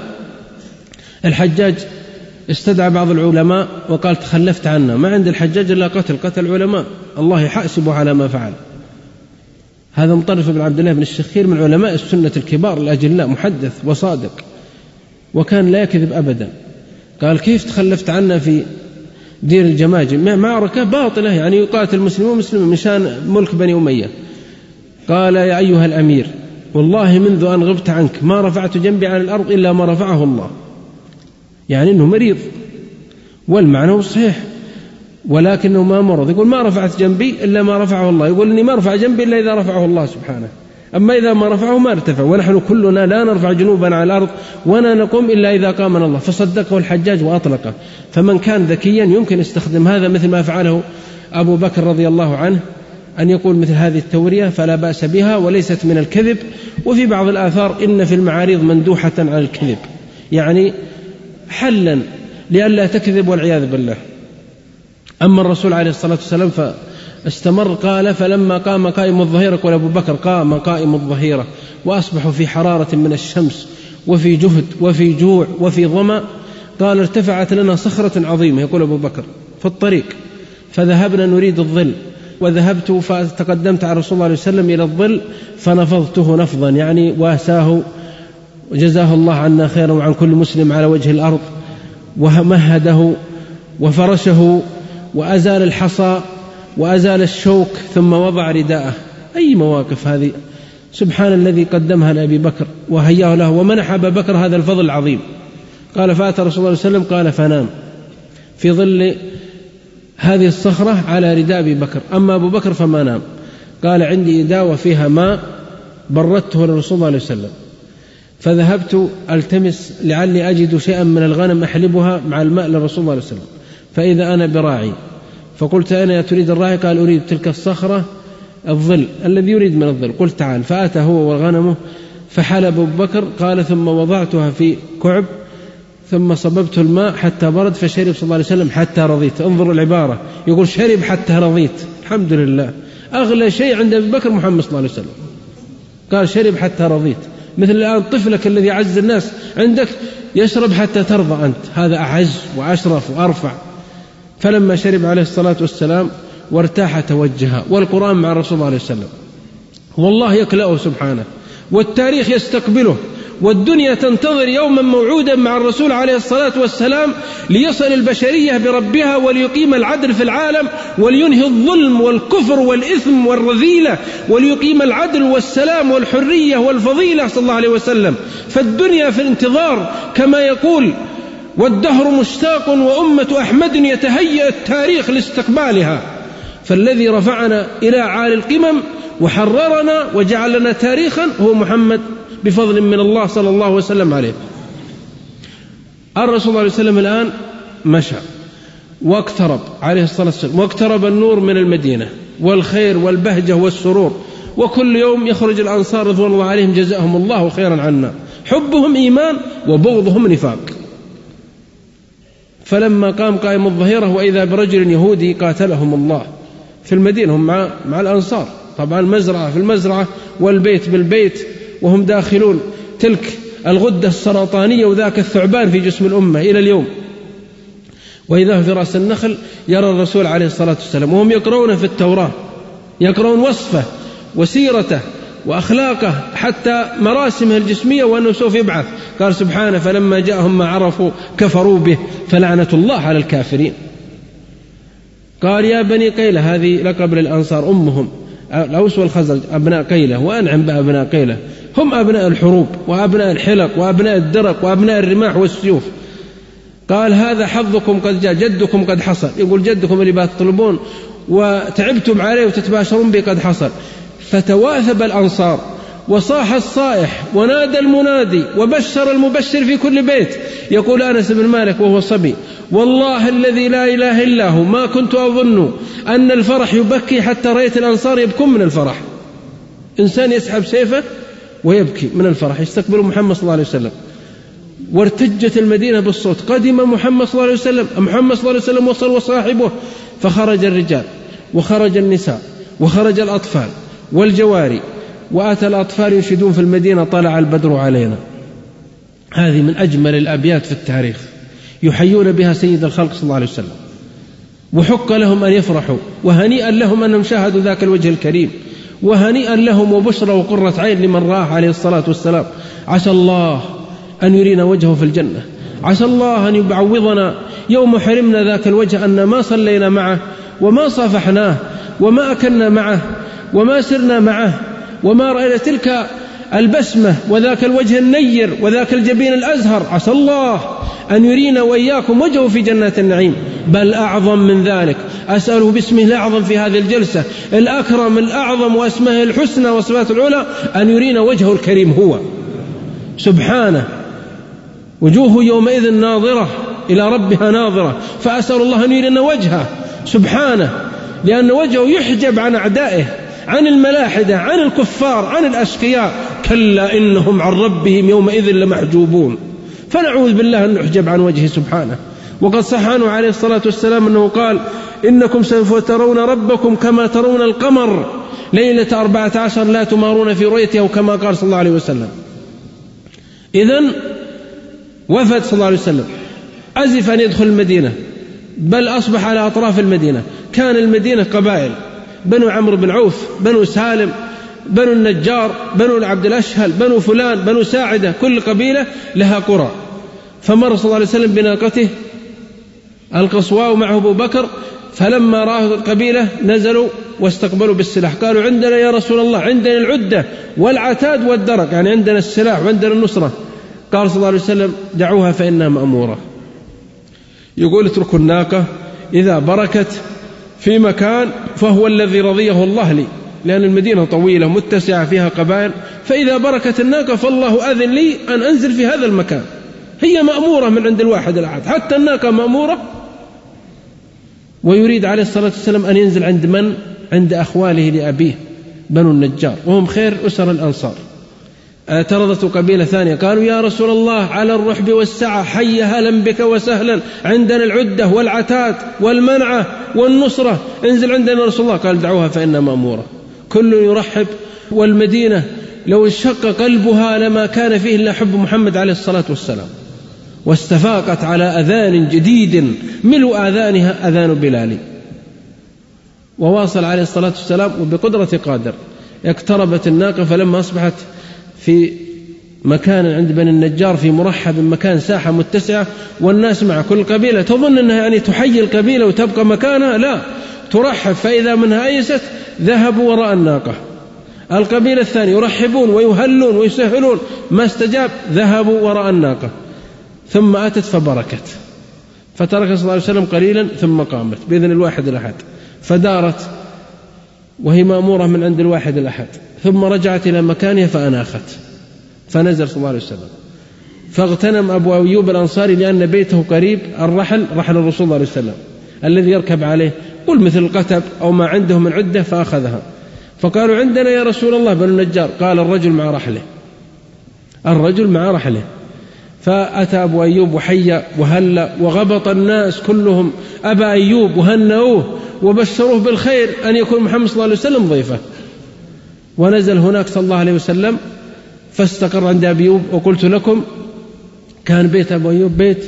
الحجاج استدعى بعض العلماء وقال تخلفت عنا، ما عند الحجاج إلا قتل علماء، الله يحاسبه على ما فعل. هذا مطرف بن عبد الله بن الشخير من علماء السنة الكبار الأجلاء، محدث وصادق، وكان لا يكذب أبدا. قال كيف تخلفت عنا في دير الجماجم، معركة باطلة يعني يقاتل مسلمون مسلمين مشان ملك بني أمية. قال يا أيها الأمير والله منذ أن غبت عنك ما رفعت جنبي عن الأرض إلا ما رفعه الله، يعني أنه مريض والمعنى صحيح، ولكنه ما مرض. يقول ما رفعت جنبي إلا ما رفعه الله، يقول إني ما رفع جنبي إلا إذا رفعه الله سبحانه، أما إذا ما رفعه ما ارتفع، ونحن كلنا لا نرفع جنوبنا على الأرض ولا نقوم إلا إذا قامنا الله. فصدقه الحجاج وأطلقه. فمن كان ذكيا يمكن يستخدم هذا مثل ما فعله أبو بكر رضي الله عنه، أن يقول مثل هذه التورية فلا بأس بها وليست من الكذب. وفي بعض الآثار إن في المعاريض مندوحة عن الكذب، يعني حلا لئلا تكذب والعياذ بالله. أما الرسول عليه الصلاة والسلام فاستمر، قال فلما قام قائم الظهيرة، قال أبو بكر قام قائم الظهيرة وأصبحوا في حرارة من الشمس وفي جهد وفي جوع وفي ظمأ، قال ارتفعت لنا صخرة عظيمة، يقول أبو بكر في الطريق، فذهبنا نريد الظل، وذهبت فتقدمت على رسول الله عليه وسلم إلى الظل فنفضته نفضا، يعني واساه وجزاه الله عنا خيرا وعن كل مسلم على وجه الأرض، ومهده وفرشه وأزال الحصى وأزال الشوك ثم وضع رداءه. أي مواقف هذه! سبحان الذي قدمها لأبي بكر وهياه له ومنح أبا بكر هذا الفضل العظيم. قال فأتى رسول الله صلى الله عليه وسلم قال فنام في ظل هذه الصخرة على رداء أبي بكر، أما أبو بكر فما نام. قال عندي إداوة فيها ماء بردته لرسول الله عليه وسلم، فذهبت ألتمس لعلي أجد شيئا من الغنم أحلبها مع الماء لرسول الله عليه وسلم، فإذا أنا براعي، فقلت أنا تريد الراعي؟ قال أريد تلك الصخرة الظل الذي يريد من الظل. قلت تعال، فأتى هو وغنمه فحلب أبو بكر، قال ثم وضعتها في كعب ثم صببت الماء حتى برد فشرب صلى الله عليه وسلم حتى رضيت. انظروا العبارة، يقول شرب حتى رضيت. الحمد لله، أغلى شيء عند أبي بكر محمد صلى الله عليه وسلم، قال شرب حتى رضيت. مثل الآن طفلك الذي أعز الناس عندك يشرب حتى ترضى أنت، هذا أعز وأشرف وأرفع. فلما شرب عليه الصلاة والسلام وارتاح توجه، والقرآن مع رسول الله عليه وسلم، والله يكلأه سبحانه، والتاريخ يستقبله، والدنيا تنتظر يوما موعودا مع الرسول عليه الصلاة والسلام ليصل البشرية بربها وليقيم العدل في العالم ولينهي الظلم والكفر والإثم والرذيلة وليقيم العدل والسلام والحرية والفضيلة صلى الله عليه وسلم. فالدنيا في الانتظار كما يقول، والدهر مشتاق وأمة أحمد يتهيأ التاريخ لاستقبالها. فالذي رفعنا إلى عالي القمم وحررنا وجعل لنا تاريخا هو محمد بفضل من الله صلى الله وسلم عليه. الرسول صلى الله عليه وسلم الآن مشى واقترب عليه الصلاة والسلام، واقترب النور من المدينة والخير والبهجة والسرور، وكل يوم يخرج الأنصار رضوان الله عليهم جزاهم الله خيرا عنا، حبهم إيمان وبغضهم نفاق. فلما قام قائم الظهيرة وإذا برجل يهودي قاتلهم الله في المدينة، هم مع الأنصار طبعا، المزرعة في المزرعة والبيت بالبيت، وهم داخلون تلك الغدة السرطانية وذاك الثعبان في جسم الأمة إلى اليوم. وإذا في رأس النخل يرى الرسول عليه الصلاة والسلام، وهم يقرؤون في التوراة، يقرؤون وصفه وسيرته وأخلاقه حتى مراسمه الجسمية وأنه سوف يبعث. قال سبحانه فلما جاءهم ما عرفوا كفروا به فلعنة الله على الكافرين. قال يا بني قيلة، هذه لقب للأنصار، أمهم الأوس والخزرج أبناء قيلة، وأنعم بأبناء قيلة، هم أبناء الحروب وأبناء الحلق وأبناء الدرق وأبناء الرماح والسيوف. قال هذا حظكم قد جاء، جدكم قد حصل، يقول جدكم اللي بتطلبون وتعبتم عليه وتتباشرون به قد حصل. فتواثب الأنصار وصاح الصائح ونادى المنادي وبشر المبشر في كل بيت. يقول أنس بن مالك وهو صبي: والله الذي لا إله إلا هو ما كنت أظن أن الفرح يبكي حتى رأيت الأنصار يبكون من الفرح. إنسان يسحب سيفه ويبكي من الفرح، يستقبل محمد صلى الله عليه وسلم. وارتجت المدينة بالصوت: قدم محمد صلى الله عليه وسلم، محمد صلى الله عليه وسلم وصل وصاحبه. فخرج الرجال وخرج النساء وخرج الأطفال والجواري، وأتى الأطفال ينشدون في المدينة: طلع البدر علينا. هذه من أجمل الأبيات في التاريخ يحيون بها سيد الخلق صلى الله عليه وسلم. وحق لهم أن يفرحوا، وهنيئا لهم أنهم شاهدوا ذاك الوجه الكريم، وهنيئا لهم وبشرى وقرة عين لمن راه عليه الصلاة والسلام. عسى الله أن يرينا وجهه في الجنة، عسى الله أن يعوضنا يوم حرمنا ذاك الوجه أن ما صلينا معه وما صافحناه وما أكلنا معه وما سرنا معه وما رأينا تلك البسمة وذاك الوجه النير وذاك الجبين الأزهر. عسى الله أن يرينا وإياكم وجهه في جنات النعيم. بل أعظم من ذلك، أسأله باسمه الأعظم في هذه الجلسة الأكرم الأعظم واسمه الحسنى وصفات العلى أن يرينا وجهه الكريم هو سبحانه. وجوه يومئذ ناظرة إلى ربها ناظرة، فأسأل الله أن يرينا وجهه سبحانه، لأن وجهه يحجب عن أعدائه، عن الملاحدة، عن الكفار، عن الأشقياء. كلا إنهم عن ربهم يومئذ لمحجوبون. فنعوذ بالله أن نحجب عن وجهه سبحانه. وقد صح عنه عليه الصلاة والسلام أنه قال: إنكم سوف ترون ربكم كما ترون القمر ليلة 14 لا تمارون في رؤيته، كما قال صلى الله عليه وسلم. إذن وفد صلى الله عليه وسلم، أزف أن يدخل المدينة، بل أصبح على أطراف المدينة. كان المدينة قبائل: بنو عمرو بن عوف، بنو سالم، بنو النجار، بنو عبد الأشهل، بنو فلان، بنو ساعدة، كل قبيلة لها قرى. فمر صلى الله عليه وسلم بناقته القصواء ومعه أبو بكر، فلما رأى القبيلة نزلوا واستقبلوا بالسلاح. قالوا: عندنا يا رسول الله، عندنا العدة والعتاد والدرك، يعني عندنا السلاح وعندنا النصرة. قال صلى الله عليه وسلم: دعوها فإنها مأمورة. يقول: اتركوا الناقة إذا بركت في مكان فهو الذي رضيه الله لي، لأن المدينة طويلة متسعة فيها قبائل، فإذا بركت الناقة فالله أذن لي أن أنزل في هذا المكان. هي مأمورة من عند الواحد الأحد، حتى الناقة مأمورة. ويريد عليه الصلاة والسلام أن ينزل عند من؟ عند أخواله لأبيه بنو النجار، وهم خير أسر الأنصار. اعترضته قبيلة ثانية، قالوا: يا رسول الله، على الرحب والسعة، حي هلا بك وسهلا، عندنا العدة والعتاد والمنعة والنصرة، انزل عندنا رسول الله. قال: دعوها فإنها مأمورة. كل يرحب، والمدينة لو انشق قلبها لما كان فيه إلا حب محمد عليه الصلاة والسلام. واستفاقت على أذان جديد ملء آذانها أذان بلال. وواصل عليه الصلاة والسلام وبقدرة قادر. اقتربت الناقة، فلما أصبحت في مكان عند بني النجار في مرحب، مكان ساحة متسعة والناس مع كل قبيلة تظن أنها يعني تحيي القبيلة وتبقى مكانها، لا، ترحب. فإذا منها أيست ذهبوا وراء الناقة. القبيلة الثانية يرحبون ويهلون ويسهلون، ما استجاب، ذهبوا وراء الناقة. ثم أتت فبركت، فترك صلى الله عليه وسلم قليلا ثم قامت بإذن الواحد الأحد، فدارت وهي مأمورة من عند الواحد الأحد، ثم رجعت إلى مكانها فأناخت، فنزل صلى الله عليه وسلم. فاغتنم أبو أيوب الأنصاري لأن بيته قريب الرحل، رحل الرسول صلى الله عليه وسلم الذي يركب عليه، قل مثل القتب أو ما عنده من عدة، فأخذها. فقالوا: عندنا يا رسول الله بنو النجار. قال: الرجل مع رحله، الرجل مع رحله. فأتى أبو أيوب وحي وهل وغبط الناس كلهم أبا أيوب وهنأوه وبشروه بالخير أن يكون محمد صلى الله عليه وسلم ضيفه. ونزل هناك صلى الله عليه وسلم فاستقر عند أبي أيوب. وقلت لكم كان بيت أبو أيوب بيت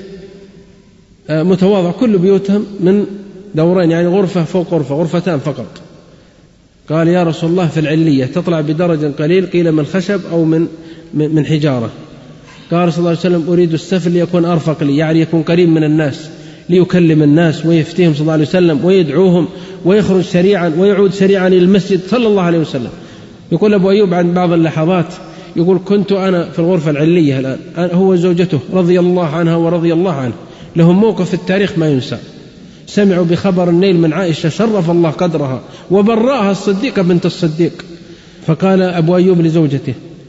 متواضع، كل بيوتهم من دورين، يعني غرفة فوق غرفة، غرفتان فقط. قال: يا رسول الله، في العلية تطلع بدرج قليل، قيل من خشب أو من حجارة. قال صلى الله عليه وسلم: أريد السفل ليكون أرفق لي، يعني يكون قريب من الناس، ليكلم الناس ويفتيهم صلى الله عليه وسلم ويدعوهم ويخرج سريعا ويعود سريعا إلى المسجد صلى الله عليه وسلم. يقول أبو أيوب عن بعض اللحظات، يقول: كنت أنا في الغرفة العلية الآن، هو زوجته رضي الله عنها ورضي الله عنه، لهم موقف في التاريخ ما ينسى. سمعوا بخبر النيل من عائشة شرف الله قدرها وبراها الصديقة بنت الصديق. فقال أبو أيوب لزوجته: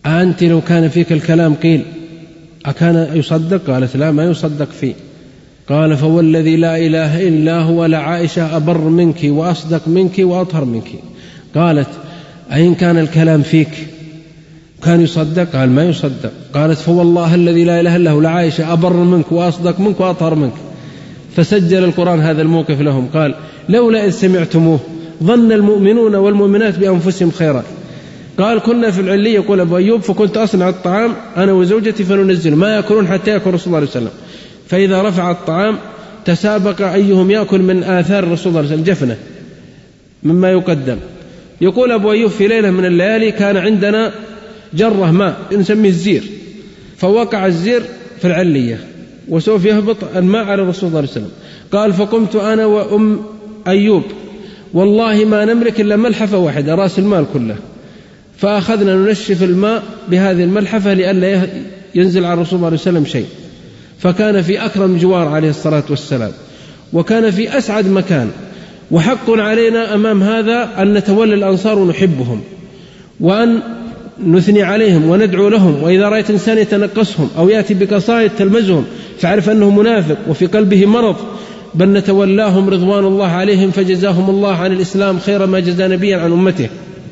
أنت لو كان فيك الكلام قيل أكان يصدق؟ قالت لا، ما يصدق فيه. قال فوالذي لا إله إلا هو لعائشة أبر منك وأصدق منك وأطهر منك. قالت أين كان الكلام فيك كان يصدق؟ قال ما يصدق. قالت فوالله الذي لا إله إلا هو لعائشة أبر منك وأصدق منك وأطهر منك. فسجل القرآن هذا الموقف لهم، قال لولا إذ سمعتموه ظن المؤمنون والمؤمنات بأنفسهم خيرا. قال كنا في العلية يقول أبو أيوب فكنت أصنع الطعام أنا وزوجتي فننزل ما يأكلون حتى يأكل رسول الله صلى الله عليه وسلم، فإذا رفع الطعام تسابق أيهم يأكل من آثار الرسول صلى الله عليه وسلم جفنة مما يقدم. يقول أبو أيوب في ليلة من الليالي كان عندنا جرة ماء نسميه الزير، فوقع الزير في العلية وسوف يهبط الماء على الرسول صلى الله عليه وسلم. قال فقمت أنا وأم أيوب والله ما نملك إلا ملحفة واحدة رأس المال كله، فأخذنا ننشف الماء بهذه الملحفة لئلا ينزل على الرسول صلى الله عليه وسلم شيء. فكان في أكرم جوار عليه الصلاة والسلام، وكان في أسعد مكان، وحق علينا أمام هذا أن نتولى الأنصار ونحبهم وأن نثني عليهم وندعو لهم، وإذا رأيت إنسان يتنقصهم أو يأتي بقصائد تلمزهم فاعرف أنه منافق وفي قلبه مرض، بل نتولاهم رضوان الله عليهم فجزاهم الله عن الإسلام خير ما جزى نبيا عن أمته.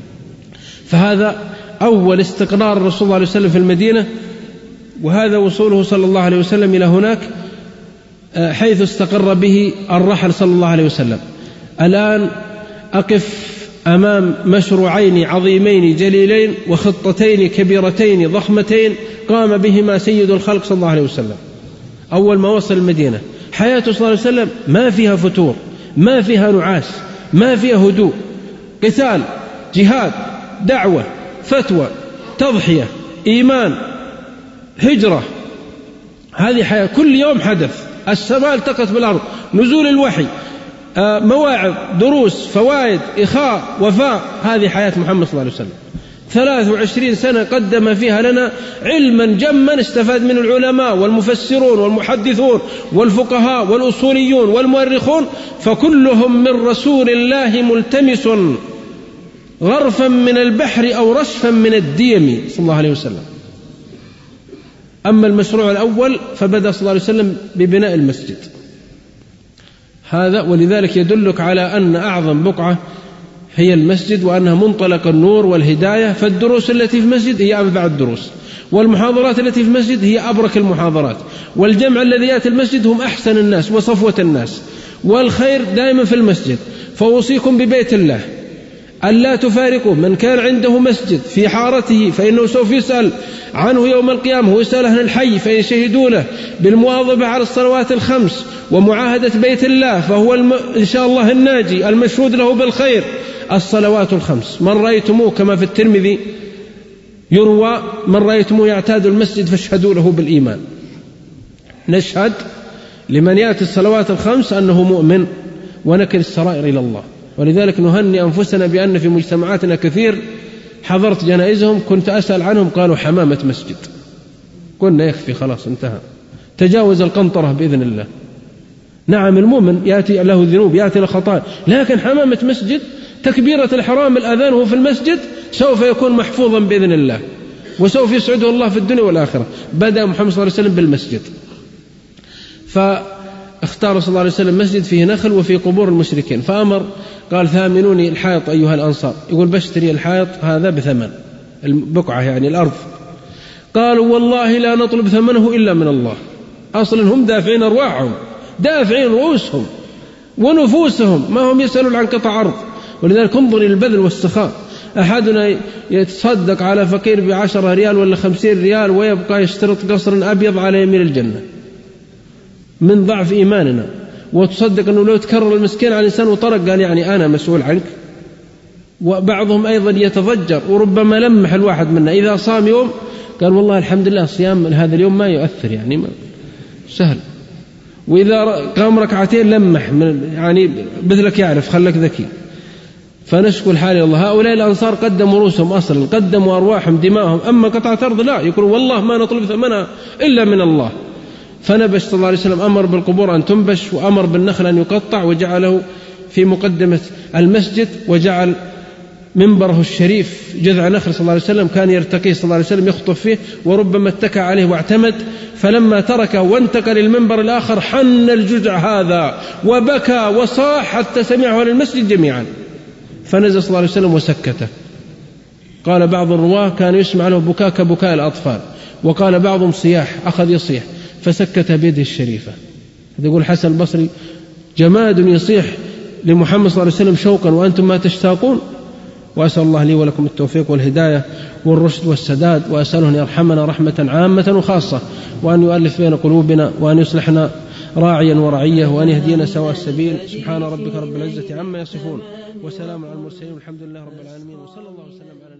فهذا أول استقرار الرسول صلى الله عليه وسلم في المدينة، وهذا وصوله صلى الله عليه وسلم إلى هناك حيث استقر به الرحل صلى الله عليه وسلم. الآن أقف أمام مشروعين عظيمين جليلين وخطتين كبيرتين ضخمتين قام بهما سيد الخلق صلى الله عليه وسلم. أول ما وصل المدينة حياته صلى الله عليه وسلم ما فيها فتور، ما فيها نعاس، ما فيها هدوء، قتال، جهاد، دعوة، فتوى، تضحية، إيمان، هجرة، هذه حياة. كل يوم حدث، السماء التقت بالأرض، نزول الوحي، مواعظ، دروس، فوائد، إخاء، وفاء، هذه حياة محمد صلى الله عليه وسلم. 23 سنة قدم فيها لنا علما جما استفاد من العلماء والمفسرون والمحدثون والفقهاء والأصوليون والمؤرخون، فكلهم من رسول الله ملتمس غرفا من البحر أو رشفا من الديم صلى الله عليه وسلم. أما المشروع الأول فبدأ صلى الله عليه وسلم ببناء المسجد هذا، ولذلك يدلك على أن أعظم بقعة هي المسجد، وأنها منطلق النور والهداية. فالدروس التي في المسجد هي أنفع الدروس، والمحاضرات التي في المسجد هي أبرك المحاضرات، والجمع الذي يأتي المسجد هم أحسن الناس وصفوة الناس، والخير دائما في المسجد. فأوصيكم ببيت الله ألا تفارقوا من كان عنده مسجد في حارته، فإنه سوف يسأل عنه يوم القيامة، ويسأل أهل الحي فإن شهدوا له بالمواظبة على الصلوات الخمس ومعاهدة بيت الله فهو إن شاء الله الناجي المشهود له بالخير. الصلوات الخمس من رأيتموه كما في الترمذي يروى من رأيتموه يعتاد المسجد فاشهدوا له بالإيمان. نشهد لمن يأتي الصلوات الخمس أنه مؤمن، ونكل السرائر إلى الله. ولذلك نهني أنفسنا بأن في مجتمعاتنا كثير حضرت جنائزهم كنت أسأل عنهم قالوا حمامة مسجد، قلنا يكفي خلاص انتهى، تجاوز القنطرة بإذن الله. نعم المؤمن يأتي له ذنوب يأتي له خطايا، لكن حمامة مسجد تكبيرة الحرام الأذان هو في المسجد سوف يكون محفوظا بإذن الله، وسوف يسعده الله في الدنيا والآخرة. بدأ محمد صلى الله عليه وسلم بالمسجد، فاختار صلى الله عليه وسلم مسجد فيه نخل وفيه قبور المشركين، فأمر قال ثامنوني الحائط أيها الأنصار، يقول بشتري الحائط هذا بثمن البقعة يعني الأرض. قالوا والله لا نطلب ثمنه إلا من الله. أصلا هم دافعين أرواحهم، دافعين رؤوسهم ونفوسهم، ما هم يسألون عن قطع أرض. ولذلك انظر إلى البذل والسخاء. أحدنا يتصدق على فقير ب10 ريال ولا 50 ريال ويبقى يشترط قصر أبيض على يمين الجنة من ضعف إيماننا، وتصدق أنه لو تكرر المسكين على الإنسان وطرق قال يعني أنا مسؤول عنك. وبعضهم أيضا يتضجر، وربما لمح الواحد منا إذا صام يوم قال والله الحمد لله صيام هذا اليوم ما يؤثر يعني ما سهل، وإذا قام ركعتين لمح يعني مثلك يعرف خلك ذكي. فنشكو الحال إلى الله. هؤلاء الأنصار قدموا رؤوسهم أصلا، قدموا أرواحهم دماءهم، أما قطعة أرض لا، يقولون والله ما نطلب ثمنها إلا من الله. فنبش صلى الله عليه وسلم، أمر بالقبور أن تنبش، وأمر بالنخل أن يقطع، وجعله في مقدمة المسجد، وجعل منبره الشريف جذع نخل صلى الله عليه وسلم كان يرتقيه صلى الله عليه وسلم يخطب فيه، وربما اتكى عليه واعتمد، فلما تركه وانتقل المنبر الآخر حن الجذع هذا وبكى وصاح حتى سمعه أهل المسجد جميعا، فنزل صلى الله عليه وسلم وسكته. قال بعض الرواه كان يسمع له بكاء كبكاء الأطفال، وقال بعضهم صياح، أخذ يصيح فسكت بيده الشريفة. هذا يقول حسن البصري: جماد يصيح لمحمد صلى الله عليه وسلم شوقا وأنتم ما تشتاقون. وأسأل الله لي ولكم التوفيق والهداية والرشد والسداد، وأسأله أن يرحمنا رحمة عامة وخاصة، وأن يؤلف بين قلوبنا، وأن يصلحنا راعيا ورعية، وأن يهدينا سواء السبيل. سبحان ربك رب العزة عما يصفون، وسلام على المرسلين، والحمد لله رب العالمين، وصلى الله وسلم على